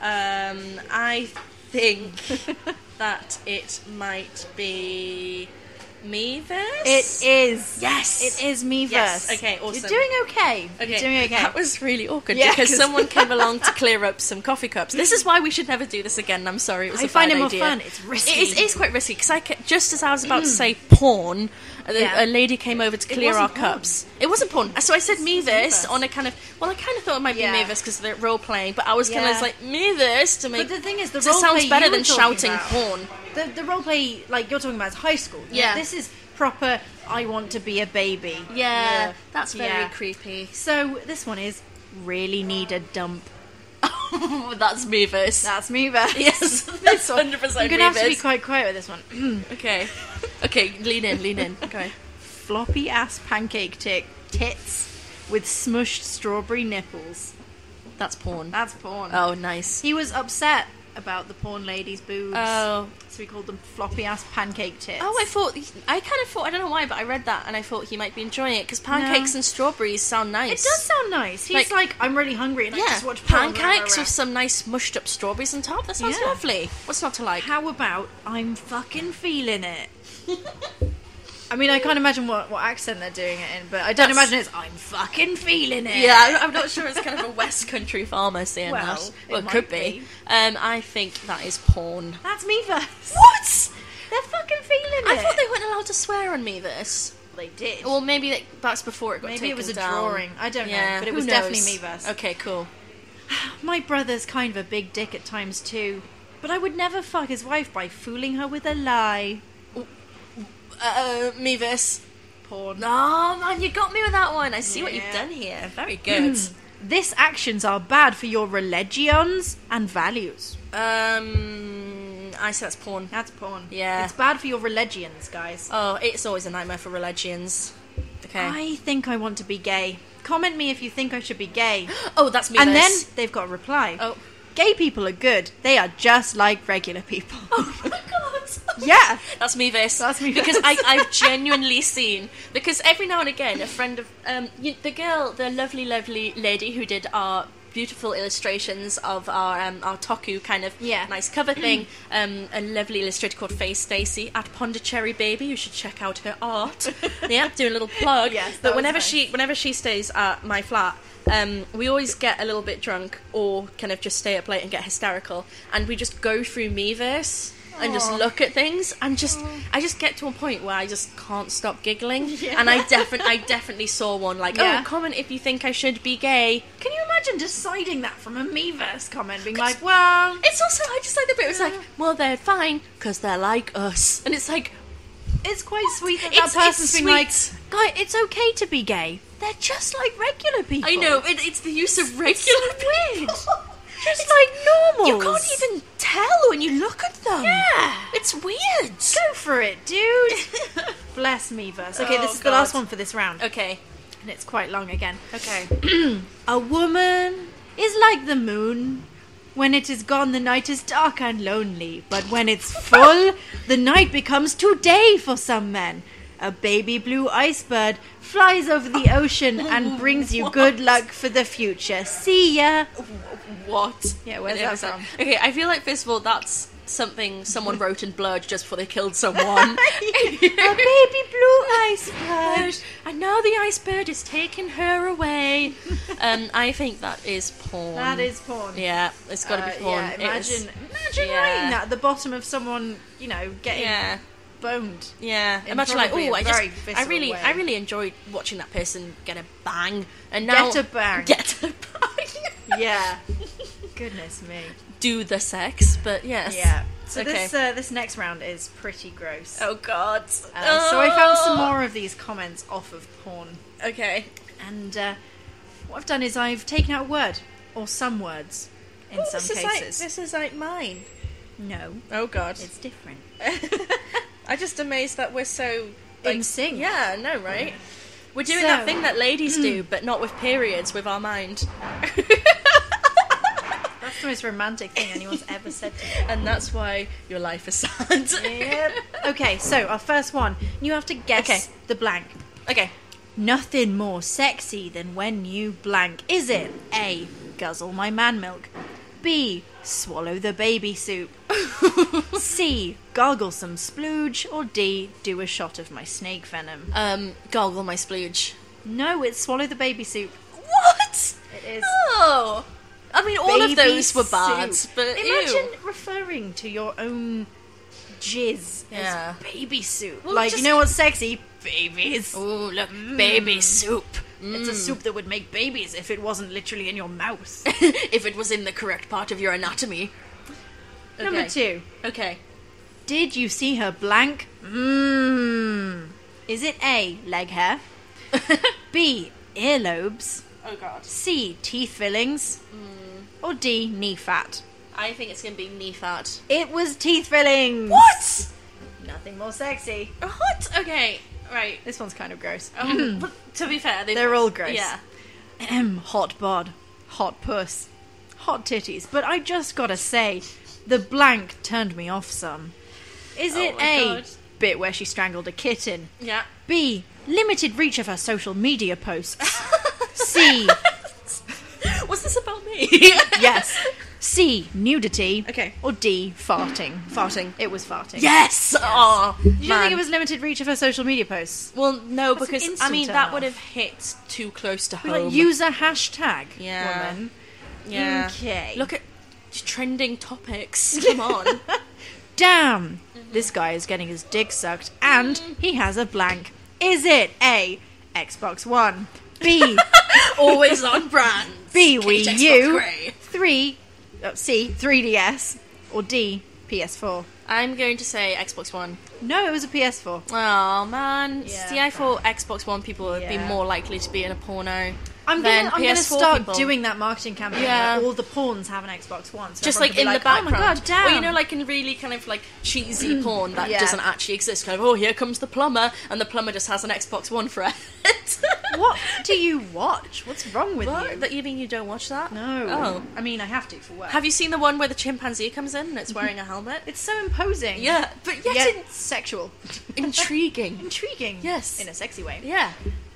I think that it might be Mevis. It is. Yes. It is Meverse. Yes. Okay, awesome. You're doing okay. Okay, You're doing okay. that was really awkward Yeah, because 'cause- someone came along to clear up some coffee cups. This is why we should never do this again. I'm sorry, it was I a find bad it more idea. fun. It's risky. It is quite risky because just as I was about to say porn, Yeah. a lady came over to clear wasn't our porn. cups. It wasn't porn. So I said Mevis Mevis. on a kind of. Well, I kind of thought it might be Yeah. Mevis because they're role playing, but I was kind Yeah. of like Mevis to make. But the thing is, the it role sounds play better you than were talking shouting about. porn. The role play, like you're talking about, is high school. Yeah. This is proper, I want to be a baby. Yeah, that's very Yeah. creepy. So this one is really need a dump. That's Mevis. That's Meverse. Yes, that's 100% I'm going to have to be Mevis. quite quiet with this one. Okay. Okay, lean in. Okay. Floppy ass pancake tits with smushed strawberry nipples. That's porn. That's porn. Oh, nice. He was upset about the porn lady's boobs. Oh. So he called them floppy ass pancake tits. Oh, I kind of thought, I don't know why, but I read that and I thought he might be enjoying it because pancakes No. and strawberries sound nice. It does sound nice. He's like, I'm really hungry and I Yeah, just watch porn. pancakes with some nice mushed up strawberries on top. That sounds Yeah. lovely. What's not to like? How about I'm fucking feeling it? I mean, I can't imagine what accent they're doing it in, but I don't imagine it's I'm fucking feeling it. Yeah, I'm not sure it's kind of a West Country farmer saying Well, that. it Well, it might could be. be. I think that is porn. That's Meverse. What? They're fucking feeling I it. thought they weren't allowed to swear on me this. They did. Well, maybe that's before it got Maybe taken it was a down. drawing. I don't know, Yeah, but it who was knows? definitely Meverse. Okay, cool. My brother's kind of a big dick at times too, but I would never fuck his wife by fooling her with a lie. Mevis. Porn. Oh man, you got me with that one. I see what you've Yeah. done here. Very good. This actions are bad for your religions and values. I say that's porn. That's porn. Yeah. It's bad for your religions, guys. Oh, it's always a nightmare for religions. Okay. I think I want to be gay. Comment me if you think I should be gay. Oh, that's Mevis. And then they've got a reply. Oh. Gay people are good. They are just like regular people. Oh my god. Yeah. That's Mevis. That's Mevis. Because I've genuinely seen, because every now and again a friend of the lovely lady who did our beautiful illustrations of our Toku kind of nice cover thing, a lovely illustrator called Faye Stacey at Pondicherry Baby. You should check out her art. Yeah, doing a little plug. Yes, that but was whenever she stays at my flat, we always get a little bit drunk or kind of just stay up late and get hysterical, and we just go through Meverse and just look at things, and I just get to a point where I just can't stop giggling. And I definitely saw one like, Yeah. oh, comment if you think I should be gay. Can you imagine deciding that from a Meverse comment? Being like, well... It's also, I just like the bit, it was like, well, they're fine because they're like us, and it's like, It's quite sweet that It's- that person's it's been sweet. like, guy, it's okay to be gay. They're just like regular people. I know it's the use of regular weird. just like normals. You can't even tell when you look at them. Yeah. It's weird. Go for it, dude. Bless Meverse. Okay, Oh, this is the last God. one for this round. Okay. And it's quite long again. Okay. A woman is like the moon. When it is gone, the night is dark and lonely. But when it's full, the night becomes today for some men. A baby blue icebird flies over the ocean and brings you good luck for the future. See ya. What? Yeah, where's Yeah, that from? Okay, I feel like first of all that's something someone wrote in Blurred just before they killed someone. A baby blue iceberg. And now the ice bird is taking her away. I think that is porn. That is porn. Yeah, it's got to be porn. Yeah, imagine writing that at the bottom of someone, getting boned. Yeah, In imagine like, probably oh, a I very I visceral way. really enjoyed watching that person get a bang, and now Get a bang. get a bang. Yeah. Goodness me. Do the sex, but yes. Yeah. So Okay. this next round is pretty gross. Oh God. So I found some more of these comments off of porn. Okay. And what I've done is I've taken out a word, or some words, in some cases. This is like mine. No, Oh God. it's different. I'm just amazed that we're so In sync. Yeah, I know, right? We're doing So- that thing that ladies do, but not with periods, with our mind. That's the most romantic thing anyone's ever said to me. And that's why your life is sad. Yep. Okay, so our first one. You have to guess Okay. the blank. Okay. Nothing more sexy than when you blank. Is it A, guzzle my man milk? B, swallow the baby soup? C, gargle some splooge? Or D, do a shot of my snake venom? Gargle my splooge. No, it's swallow the baby soup. What? It is. Oh. I mean, all of Baby those were bad, soup. but Imagine ew. referring to your own jizz Yeah. as baby soup. Well, like, just- you know what's sexy? Babies. Oh, look, baby soup. It's a soup that would make babies if it wasn't literally in your mouth. If it was in the correct part of your anatomy. Number Okay. 2. Okay. Did you see her blank? Is it A, leg hair? B, earlobes? Oh God. C, teeth fillings? Or D, knee fat? I think it's going to be knee fat. It was teeth fillings! What? Nothing more sexy. What? Okay. Right. This one's kind of gross. But to be fair, They're all gross. Yeah. Hot bod, hot puss, hot titties. But I just gotta say, the blank turned me off some. Is it my A, God. bit where she strangled a kitten? Yeah. B, limited reach of her social media posts? C, Was this about me? yes. C, nudity. Okay. Or D, farting. Farting. It was farting. Yes. Oh, Did you think it was limited reach of her social media posts? Well, no, That's an because I instant mean turn that off. would have hit too close to home. Like, use a hashtag, Yeah. woman. Yeah. Okay. Look at trending topics. Come on. Damn! This guy is getting his dick sucked, and he has a blank. Is it A, Xbox One? B, Always on brand. B, Cage Wii Xbox U? Grey. C, 3DS? Or D, PS4? I'm going to say Xbox One. No, it was a PS4. Oh man. Yeah. See, I thought Xbox One people would be Yeah. more likely to be in a porno. I'm than gonna PS4 start people. doing that marketing campaign Yeah. where all the pawns have an Xbox One. So Just everyone like can in be the background. Oh my god, damn! Or you know, like in really kind of like cheesy porn that Yeah. doesn't actually exist. Kind of, oh, here comes the plumber, and the plumber just has an Xbox One for it. What do you watch? What's wrong with What? you? That you mean you don't watch that? No. Oh. I mean, I have to for work. Have you seen the one where the chimpanzee comes in and it's wearing a helmet? It's so imposing. Yeah, but yet Yet sexual. intriguing. Intriguing. Yes. In a sexy way. Yeah.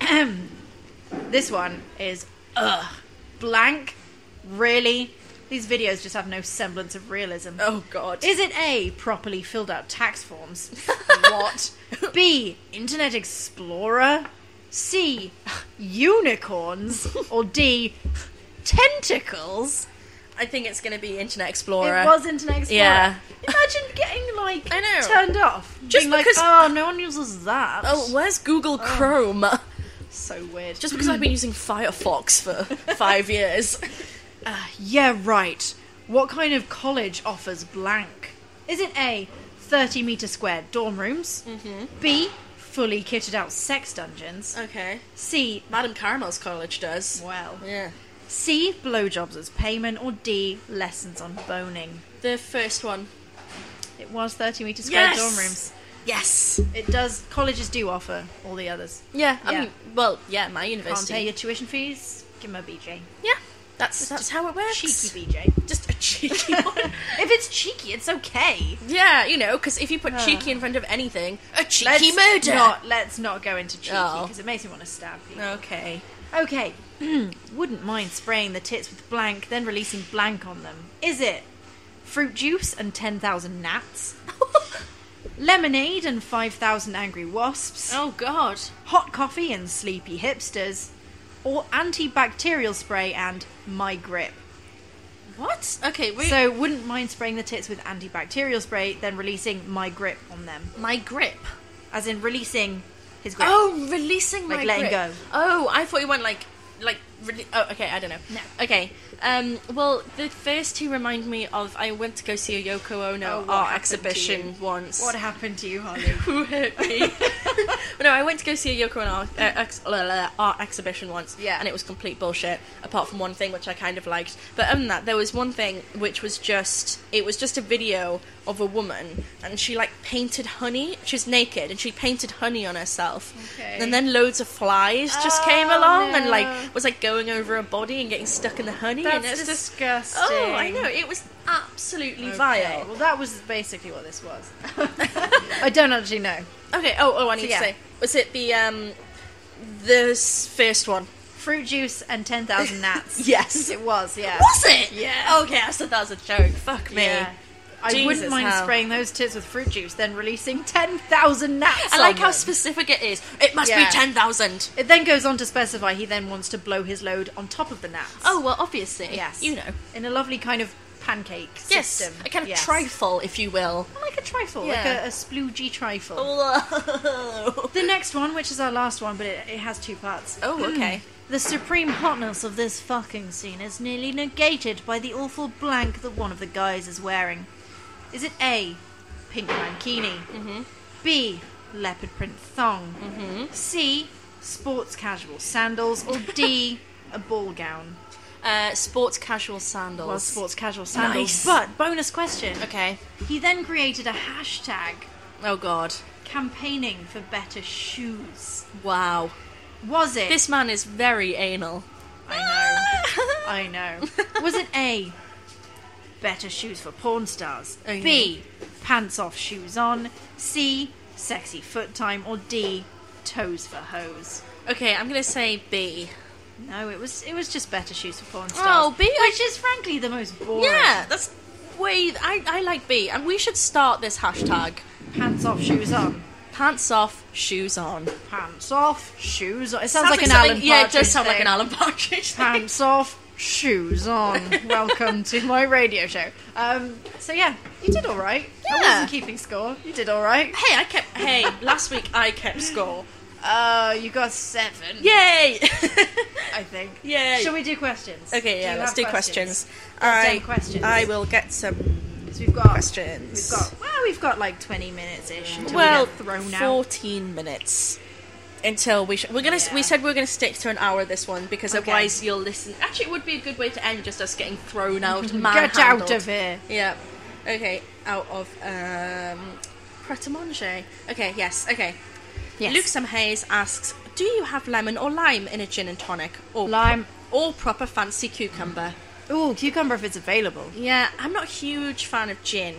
This one is blank. Really? These videos just have no semblance of realism. Oh god. Is it A, properly filled out tax forms? What? B, Internet Explorer? C, unicorns? Or D, tentacles? I think it's going to be Internet Explorer. It was Internet Explorer. Yeah. Imagine getting like I know. turned off. Just being because- like, oh, no one uses that. Oh, where's Google Chrome? so weird. Just because I've been using Firefox for 5 years. Yeah, right. What kind of college offers blank? Is it A, 30-metre square dorm rooms? B, fully kitted out sex dungeons? Okay. C, Madam Caramel's college does. well. Yeah. C, blowjobs as payment? Or D, lessons on boning? The first one. It was 30-metre square Yes! dorm rooms. Yes. It does. Colleges do offer all the others. Yeah, I Yeah. mean, well, yeah, my Can't university. pay your tuition fees? Give them a BJ. Yeah, that's how it works. Cheeky BJ. Just a cheeky one. If it's cheeky, it's okay. Yeah, you know, because if you put cheeky in front of anything, a cheeky murder. Let's not go into cheeky, Oh. because it makes me want to stab people. Okay. Okay. Wouldn't mind spraying the tits with blank, then releasing blank on them. Is it fruit juice and 10,000 gnats? lemonade and 5,000 angry wasps, Oh God. hot coffee and sleepy hipsters, or antibacterial spray and my grip. What? Okay, wait. So wouldn't mind spraying the tits with antibacterial spray, then releasing my grip on them. my grip. As in releasing his grip. Oh, releasing my Like letting grip. go. Oh, I thought you went like. Oh, okay, I don't know. No. Okay, well, the first two remind me of, I went to go see a Yoko Ono what art happened exhibition to you? once. What happened to you, Holly? Who hurt me? But no, I went to go see a Yoko Ono art exhibition once, Yeah. and it was complete bullshit, apart from one thing which I kind of liked. But other than that, there was one thing which was just a video of a woman, and she like painted honey. She was naked, and she painted honey on herself. Okay. And then loads of flies just came Oh, along no. and like was like going over her body and getting stuck in the honey. and That's it's just disgusting. oh, I know, it was absolutely Okay, vile. well, that was basically what this was. I don't actually know. Okay. Oh, I need yeah. to say, was it the first one? Fruit juice and 10,000 gnats. Yes. It was, yeah. Was it? Yeah. Okay, I thought that was a joke. Fuck me. Yeah. I Jesus, wouldn't mind hell. spraying those tits with fruit juice, then releasing 10,000 gnats. I like on how them. specific it is. It must Yeah. be 10,000. It then goes on to specify he then wants to blow his load on top of the gnats. Oh, well, obviously. yes. You know. In a lovely kind of pancake Yes. system. A kind of Yes. trifle, if you will. Like a trifle, Yeah. like a sploogey trifle. Oh, The next one, which is our last one, but it has two parts. okay. The supreme hotness of this fucking scene is nearly negated by the awful blank that one of the guys is wearing. Is it A, pink mankini? Mm-hmm. B, leopard print thong? Mm-hmm. C, sports casual sandals? Or D, a ball gown? Sports casual sandals. Well, sports casual sandals. Nice. But, bonus question. Okay. He then created a hashtag Oh, God. campaigning for better shoes. Wow. Was it? This man is very anal. I know. Was it A, better shoes for porn stars? Okay. B, pants off, shoes on? C, sexy foot time? Or D, toes for hoes? Okay, I'm going to say B. No, it was just better shoes for porn stars. Oh, B, which is frankly the most boring. Yeah, that's way... I like B. And we should start this hashtag. Pants off, shoes on. Pants off, shoes on. Pants off, shoes on. It sounds like an something- Alan Partridge Yeah, it does sound like thing. an Alan Partridge thing. Pants off, shoes on. Welcome to my radio show. So yeah, you did all right. I Yeah. wasn't keeping score. You did all right. Hey, last week I kept score. You got 7. Yay! I think. Yay. Shall we do questions? Okay, yeah, you let's have do questions. Let's Alright, do questions. I will get some So we've got questions. We've got like 20 minutes ish until Well, we get thrown out. 14 minutes until we we're gonna. Yeah. We said we were gonna stick to an hour this one because Okay. otherwise you'll listen. Actually, it would be a good way to end just us getting thrown out. Get out manhandled. of here. Yeah. Okay. Out of Pret a Manger. Okay. Yes. Okay. Yes. Luke Sam Hayes asks, "Do you have lemon or lime in a gin and tonic, or Lime. or proper fancy cucumber?" Ooh, cucumber if it's available. Yeah, I'm not a huge fan of gin,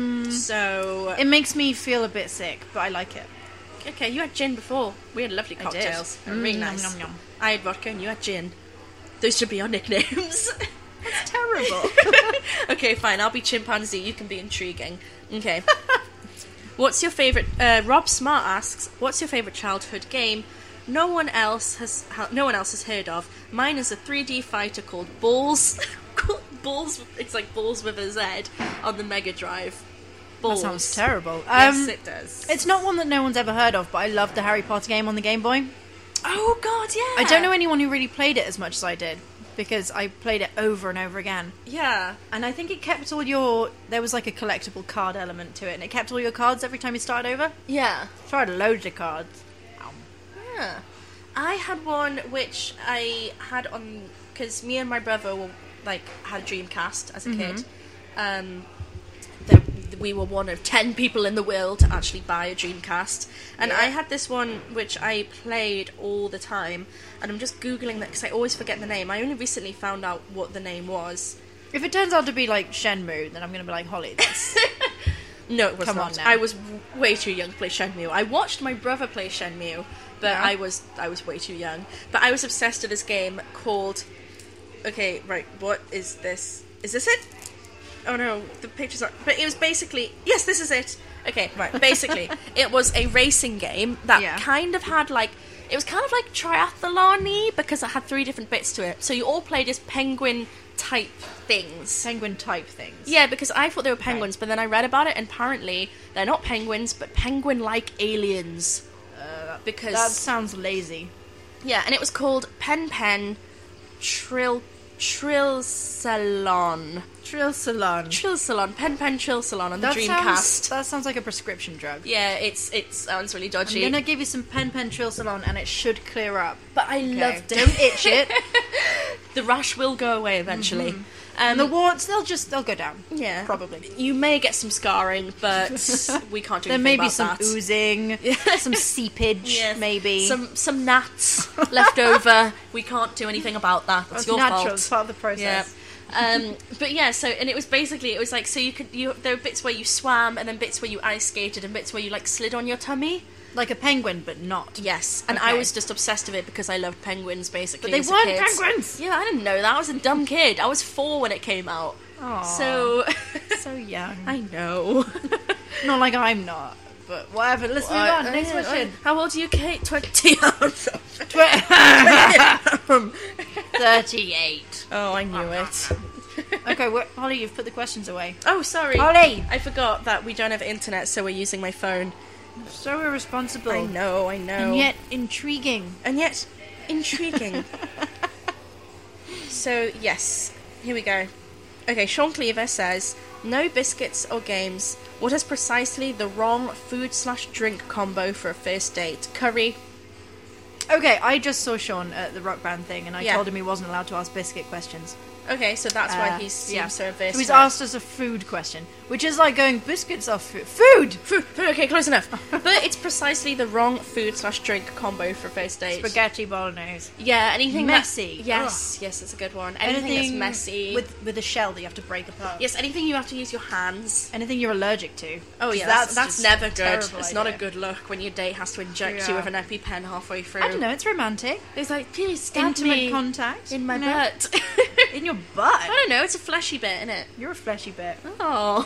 so It makes me feel a bit sick, but I like it. okay. You had gin before. We had lovely I did. cocktails. They were really Nom, nice. nom, nom. I had vodka and you had gin. Those should be our nicknames. It's terrible. Okay, fine. I'll be chimpanzee. You can be intriguing. Okay. What's your favorite? Rob Smart asks, "What's your favorite childhood game? No one else has heard of. Mine is a 3D fighter called Balls. Balls. It's like Balls with a Z on the Mega Drive. That Balls. sounds terrible. Yes, it does. It's not one that no one's ever heard of, but I love the Harry Potter game on the Game Boy. Oh God, yeah. I don't know anyone who really played it as much as I did, because I played it over and over again. Yeah. And I think it kept all your... There was like a collectible card element to it, and it kept all your cards every time you started over. Yeah. Tried loads of cards. Yeah. I had one which I had on because me and my brother were like had a Dreamcast as a kid. We were one of 10 people in the world to actually buy a Dreamcast, and Yeah. I had this one which I played all the time. And I'm just googling that because I always forget the name. I only recently found out what the name was. If it turns out to be like Shenmue, then I'm going to be like, Holly, that's... No, it was Come not. on now. I was way too young to play Shenmue. I watched my brother play Shenmue, but Yeah. I was way too young. But I was obsessed with this game called... Okay, right, what is this? Is this it? Oh no, the pictures are... But it was basically... Yes, this is it. Okay, right. Basically, it was a racing game that kind of had like... It was kind of like triathlon-y because it had 3 different bits to it. So you all played as penguin-type things. Penguin-type things. Yeah, because I thought they were penguins, but then I read about it, and apparently they're not penguins, but penguin-like aliens. Because that sounds lazy. Yeah, and it was called Pen Pen Trill Salon. Trill Salon. Trill Salon. Pen Pen Trill Salon on the Dreamcast. That sounds like a prescription drug. Yeah, it sounds really dodgy. I'm gonna give you some Pen Pen Trill Salon and it should clear up. But I loved it. Don't itch it. The rash will go away eventually. And the warts, they'll go down. Yeah. Probably. You may get some scarring, but we can't do anything about that. There may be some oozing, some seepage, maybe. Some gnats left over. We can't do anything about that. That's your natural. fault. It's part of the process. Yeah. But yeah, so, and it was like, so there were bits where you swam, and then bits where you ice skated, and bits where you like slid on your tummy. Like a penguin, but not. Yes, and I was just obsessed with it because I loved penguins, basically. But they weren't penguins! Yeah, I didn't know that. I was a dumb kid. I was 4 when it came out. Aww. So young. I know. Not like I'm not, but whatever. Let's move on. Next question. How old are you, Kate? 20. 38. Oh, I knew it. Okay, Holly, you've put the questions away. Oh, sorry. Holly! I forgot that we don't have internet, so we're using my phone. So irresponsible. I know. And yet intriguing. So, yes. Here we go. Okay, Sean Cleaver says, no biscuits or games. What is precisely the wrong food/drink combo for a first date? Curry. Okay, I just saw Sean at the Rock Band thing, and I told him he wasn't allowed to ask biscuit questions. Okay, so that's why he seems so averse. So he's asked us a food question, which is like going, biscuits are food! Food! Okay, close enough. But it's precisely the wrong food/drink combo for first date. Spaghetti bolognese. Yeah, anything messy. Yes, that's a good one. Anything that's messy. With a shell that you have to break apart. Yes, anything you have to use your hands. Anything you're allergic to. Oh yeah, that's never good. It's not a idea. good look when your date has to inject you with an EpiPen halfway through. I don't know, it's romantic. It's like, please stab Intimate me contact. in my butt. In your butt? I don't know, it's a fleshy bit, isn't it? You're a fleshy bit. Oh,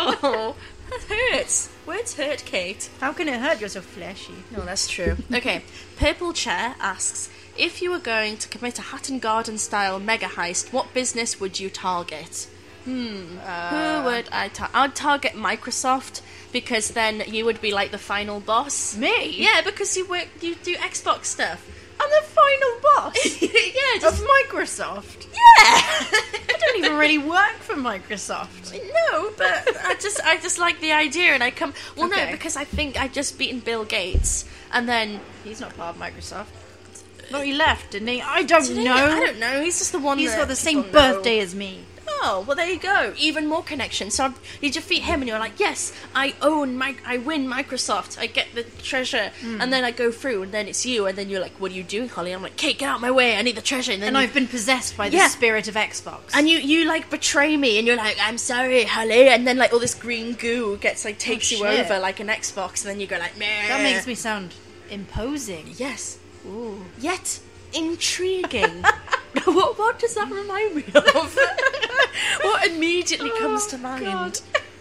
that hurts. Words hurt, Kate. How can it hurt? You're so fleshy. No, that's true. Okay, Purple Chair asks, if you were going to commit a Hatton Garden style mega heist, what business would you target? Who would I target? I'd target Microsoft, because then you would be like the final boss. Me? Yeah, because you do Xbox stuff. I'm the final boss yeah, of Microsoft. Yeah. I don't even really work for Microsoft. No, but I just like the idea, and I come. Well, Okay. no, because I think I've just beaten Bill Gates, and then He's not part of Microsoft. No, he left, didn't he? I don't know. I don't know. He's just the one. He's that got the same people know. birthday as me. Oh, well, there you go. Even more connection. So you defeat him, and you're like, yes, I win Microsoft. I get the treasure, and then I go through, and then it's you, and then you're like, what are you doing, Holly? And I'm like, Kate, get out of my way. I need the treasure. And then I've been possessed by the spirit of Xbox. And you like betray me, and you're like, I'm sorry, Holly. And then like all this green goo takes you shit. over like an Xbox, and then you go like, meh. That makes me sound imposing. Yes. Ooh. Yet intriguing. What does that remind me of? What immediately comes to mind?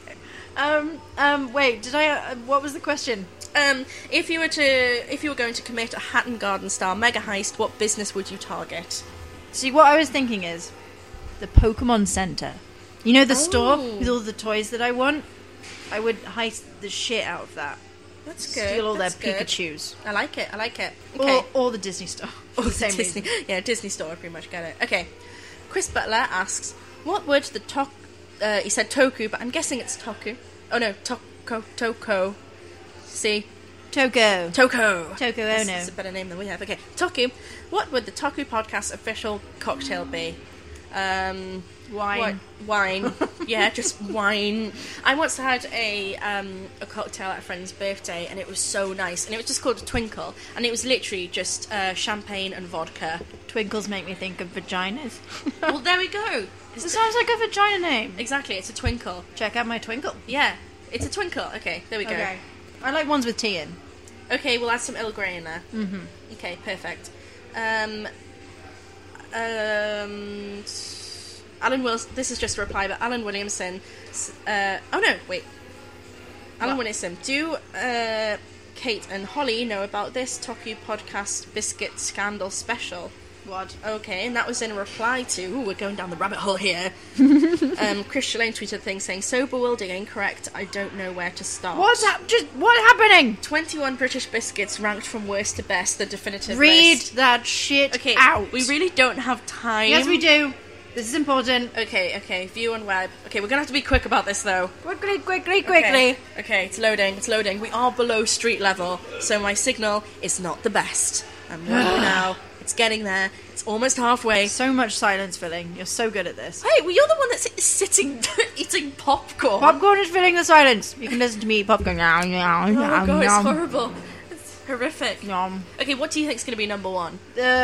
Wait, did I? What was the question? If you were going to commit a Hatton Garden style mega heist, what business would you target? See, what I was thinking is the Pokemon Center. You know the store with all the toys that I want? I would heist the shit out of that. That's good. Steal all That's their good. Pikachus. I like it. Okay. Or the Disney store. For the same Disney. reason. Yeah, Disney store. I pretty much get it. Okay. Chris Butler asks, what would the he said Toku, but I'm guessing it's Toku. Oh no, Toko. See? Toko. Toko, oh no. That's a better name than we have. Okay. Toku. What would the Toku podcast official cocktail be? Wine. Wine. Yeah, just wine. I once had a cocktail at a friend's birthday, and it was so nice. And it was just called a Twinkle, and it was literally just champagne and vodka. Twinkles make me think of vaginas. Well, there we go. It sounds like a vagina name. Exactly, it's a Twinkle. Check out my Twinkle. Yeah, it's a Twinkle. Okay, there we go. Okay. I like ones with tea in. Okay, we'll add some Earl Grey in there. Mm-hmm. Okay, perfect. Alan Wilson. This is just a reply, but Alan Williamson. Oh no, wait. Alan Winnisum, do Kate and Holly know about this Toku Podcast Biscuit Scandal special? What? Okay, and that was in reply to... Ooh, we're going down the rabbit hole here. Chris Shalane tweeted a thing saying, so bewildering, incorrect, I don't know where to start. What's happening? 21 British biscuits ranked from worst to best, the definitive Read list. that shit Okay, out. we really don't have time. Yes, we do. This is important. Okay, view on web. Okay, we're gonna have to be quick about this, though. Quickly. Okay, it's loading. We are below street level, so my signal is not the best. I'm warning you now. It's getting there. It's almost halfway. So much silence filling. You're so good at this. Hey, well, you're the one that's sitting eating popcorn. Popcorn is filling the silence. You can listen to me eat popcorn. Oh my god, it's horrible. It's horrific. Yum. Okay, what do you think's going to be number one?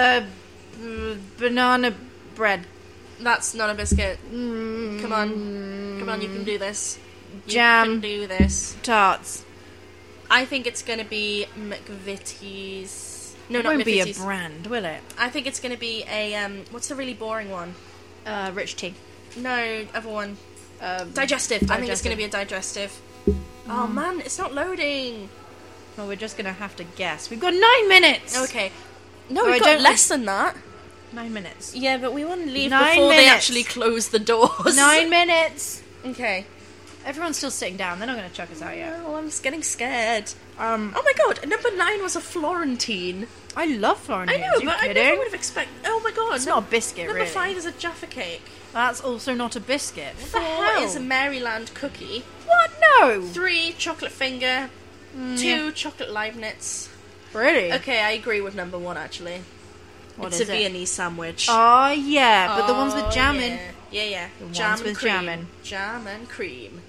Banana bread. That's not a biscuit. Come on, you can do this. You Jam. can do this. Tarts. I think it's going to be McVitie's. No, It not won't be a McVitie's. brand, will it? I think it's going to be a what's the really boring one? Rich tea. No, other one. Digestive. I think it's going to be a digestive. Oh man, it's not loading. Well, we're just going to have to guess. We've got 9 minutes. Okay. No, Oh, we've I got don't- less than that. 9 minutes. Yeah, but we want to leave 9 before they minutes. actually close the doors. 9 minutes. Okay. Everyone's still sitting down. They're not going to chuck us out yet. Oh, I'm just getting scared. Oh Oh my god, number 9 was a Florentine. I love Florentine. I know, but I never would have expected. Oh my god, It's not a biscuit, Number really. 5 is a Jaffa cake. That's also not a biscuit. What the 4 hell? is a Maryland cookie. What? No. 3 chocolate finger. 2 chocolate Leibniz. Really? Okay, I agree with number 1 actually. What It's is a it? Viennese sandwich. Oh, yeah. But the ones with jam in. Yeah. The Jam ones and with cream. jam in. Jam and cream.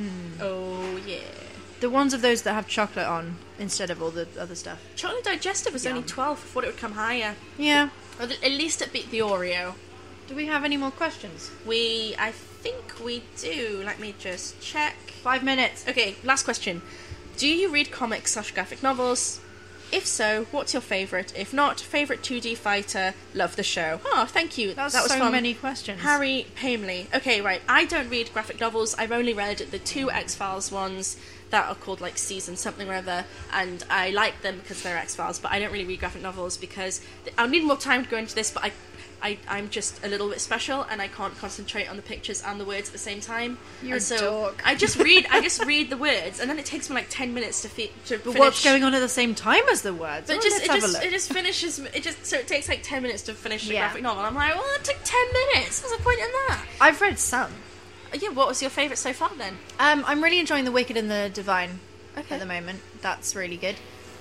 Oh yeah. The ones of those that have chocolate on instead of all the other stuff. Chocolate digestive was only 12. I thought it would come higher. Yeah. Or at least it beat the Oreo. Do we have any more questions? I think we do. Let me just check. 5 minutes. Okay, last question. Do you read comics / graphic novels? If so, what's your favourite? If not, favourite 2D fighter? Love the show. Oh, thank you. That's that was so from many questions. Harry Pamley. Okay, right. I don't read graphic novels. I've only read the 2 X-Files ones that are called like Season something or other, and I like them because they're X-Files, but I don't really read graphic novels because I'll need more time to go into this, but I'm just a little bit special and I can't concentrate on the pictures and the words at the same time. You're and so a dork. I just read the words and then it takes me like 10 minutes to But finish. what's going on at the same time as the words? But Oh, just, let's have a look. it just finishes. So it takes like 10 minutes to finish the Yeah. graphic novel. I'm like, well, it took 10 minutes. What's the point in that? I've read some. Yeah, what was your favourite so far then? I'm really enjoying The Wicked and the Divine Okay. at the moment. That's really good.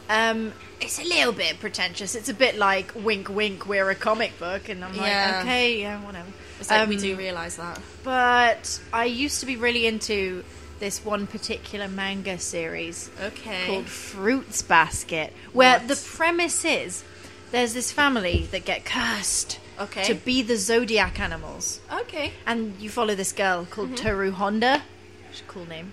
It's a little bit pretentious. It's a bit like wink, wink. We're a comic book, and I'm like, Yeah. okay, yeah, whatever. It's like we do realise that. But I used to be really into this one particular manga series Okay. called Fruits Basket, where What? the premise is there's this family that get cursed Okay. to be the zodiac animals. Okay. And you follow this girl called Toru Honda. She's a cool name.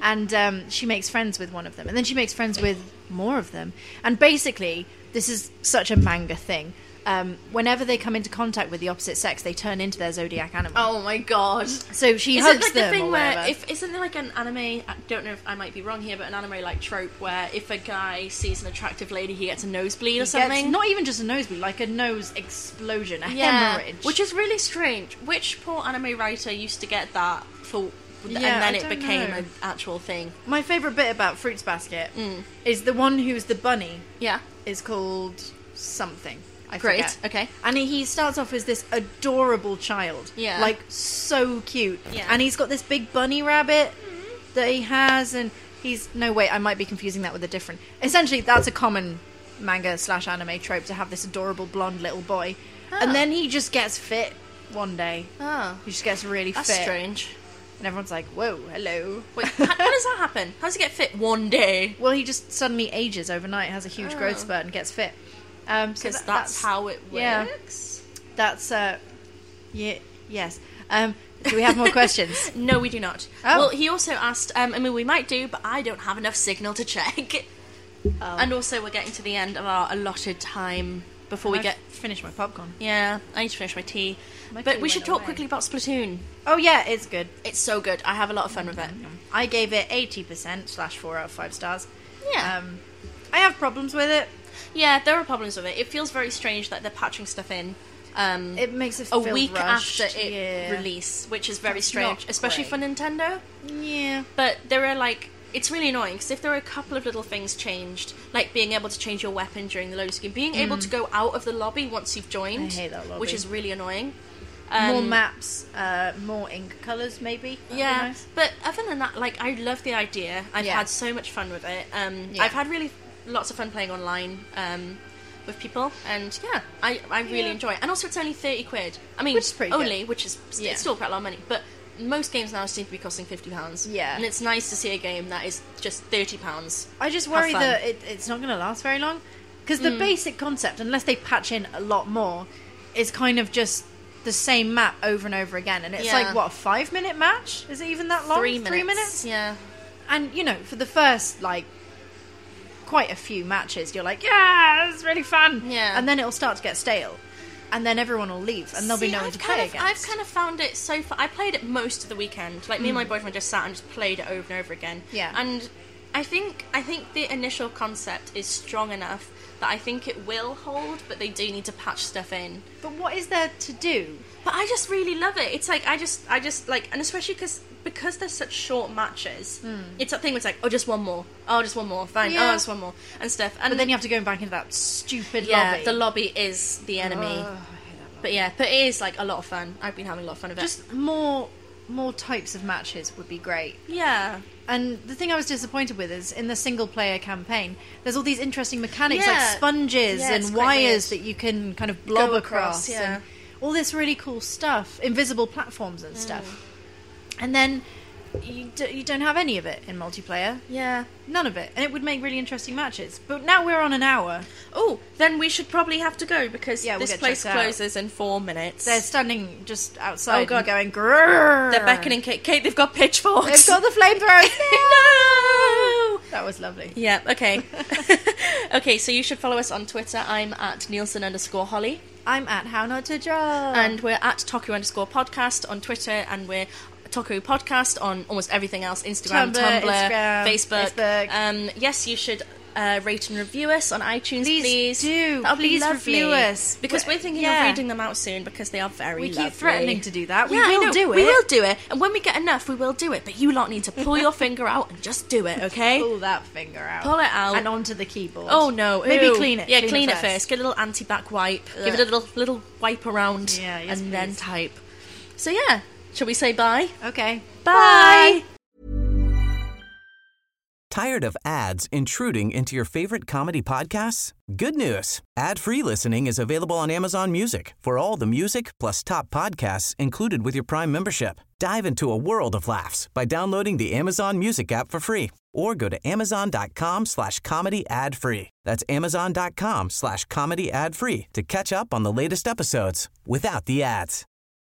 And she makes friends with one of them. And then she makes friends with more of them. And basically, this is such a manga thing. Whenever they come into contact with the opposite sex, they turn into their zodiac animal. Oh my god. So she Is hugs it like the them thing or where whatever. isn't there like an anime? I don't know if I might be wrong here, but an anime like trope where if a guy sees an attractive lady, he gets a nosebleed or Gets something. not even just a nosebleed, like a nose explosion, a hemorrhage. Which is really strange. Which poor anime writer used to get that for, and then I it don't became know. an actual thing. My favourite bit about Fruits Basket is the one who's the bunny Yeah. is called something. I Great, forget. okay. And he starts off as this adorable child. Yeah. Like, so cute. Yeah. And he's got this big bunny rabbit that he has, and he's... No, wait, I might be confusing that with a different... Essentially, that's a common manga / anime trope, to have this adorable blonde little boy. And then he just gets fit one day. Oh, He just gets really that's fit. strange. And everyone's like, whoa, hello. Wait, how does that happen? How does he get fit one day? Well, he just suddenly ages overnight, has a huge growth spurt, and gets fit. So Because that's how it yeah. works. That's yeah, yes. Do we have more questions? No, we do not. Oh. Well, he also asked, I mean, we might do, but I don't have enough signal to check. And also, we're getting to the end of our allotted time before we get... finish my popcorn. Yeah, I need to finish my tea. My But tea we should went talk away. quickly about Splatoon. Oh yeah, it's good. It's so good. I have a lot of fun with it. I gave it 80% / 4 out of 5 stars. Yeah. I have problems with it. Yeah, there are problems with it. It feels very strange that they're patching stuff in. It makes it A feel week rushed. after it Yeah. release, which is very It's strange, not especially great. for Nintendo. Yeah. But there are it's really annoying because if there are a couple of little things changed, like being able to change your weapon during the loading screen, being able to go out of the lobby once you've joined, I hate that lobby. which is really annoying. More maps, more ink colours, maybe. That'd be Yeah, nice. but other than that, I love the idea. I've Yeah. had so much fun with it. Yeah. I've had really lots of fun playing online with people, and yeah, I really enjoy it. And also, it's only £30. I mean, Which is pretty only, good. which is Yeah. it's still quite a lot of money, but most games now seem to be costing £50. Yeah. and it's nice to see a game that is just £30. I just Have worry fun. that it's not going to last very long. Because the basic concept, unless they patch in a lot more, is kind of just the same map over and over again. And it's Yeah. like, what, a 5-minute match? Is it even that long? 3 minutes. 3 minutes? Yeah. And, for the first, quite a few matches, you're like, yeah, it's really fun. Yeah. And then it'll start to get stale. And then everyone will leave, and there'll be no one to play against. I've kind of found it so far. I played it most of the weekend. Me and my boyfriend just sat and just played it over and over again. Yeah. And I think the initial concept is strong enough that I think it will hold, but they do need to patch stuff in. But what is there to do? But I just really love it. It's I just and especially because they're such short matches, it's that thing where it's just one more. Oh, just one more. Fine. Yeah. Oh, just one more and stuff. And But then you have to go back into that stupid yeah, lobby. the lobby is the enemy. I hate that lobby. But yeah, but it is a lot of fun. I've been having a lot of fun with it. Just more types of matches would be great. yeah. And the thing I was disappointed with is in the single player campaign, there's all these interesting mechanics Yeah. like sponges Yeah, it's and quite wires weird. that you can kind of blob Go across. across, yeah. And all this really cool stuff, invisible platforms and stuff. And then you don't have any of it in multiplayer. Yeah. None of it. And it would make really interesting matches. But now we're on an hour. Oh, then we should probably have to go because Yeah, we'll this get place checked out. closes in 4 minutes. They're standing just outside Oh, God. and going, grrr. They're beckoning Kate. Kate, they've got pitchforks. They've got the flamethrowers. No! That was lovely. Yeah, okay. Okay, so you should follow us on Twitter. I'm at Nielsen_Holly. I'm at How Not to Draw. And we're at Toku_podcast on Twitter, and we're Toku Podcast on almost everything else. Instagram, Tumblr, Tumblr, Instagram, Facebook. Yes, you should rate and review us on iTunes, Please do. That would be Please lovely. review us. Because we're thinking Yeah. of reading them out soon because they are very We lovely. keep threatening to do that. We Yeah, I will know. do it. We will do it. And when we get enough, we will do it. But you lot need to pull your finger out and just do it, okay? Pull that finger out. Pull it out. And onto the keyboard. Oh no! Maybe Ew. clean it. Yeah, clean it first. Get a little anti-back wipe. Give it a little wipe around. Yeah, yes, and then please. type. So yeah, shall we say bye? Okay. Bye. Tired of ads intruding into your favorite comedy podcasts? Good news. Ad-free listening is available on Amazon Music for all the music plus top podcasts included with your Prime membership. Dive into a world of laughs by downloading the Amazon Music app for free or go to amazon.com/comedy ad-free. That's amazon.com/comedy ad-free to catch up on the latest episodes without the ads.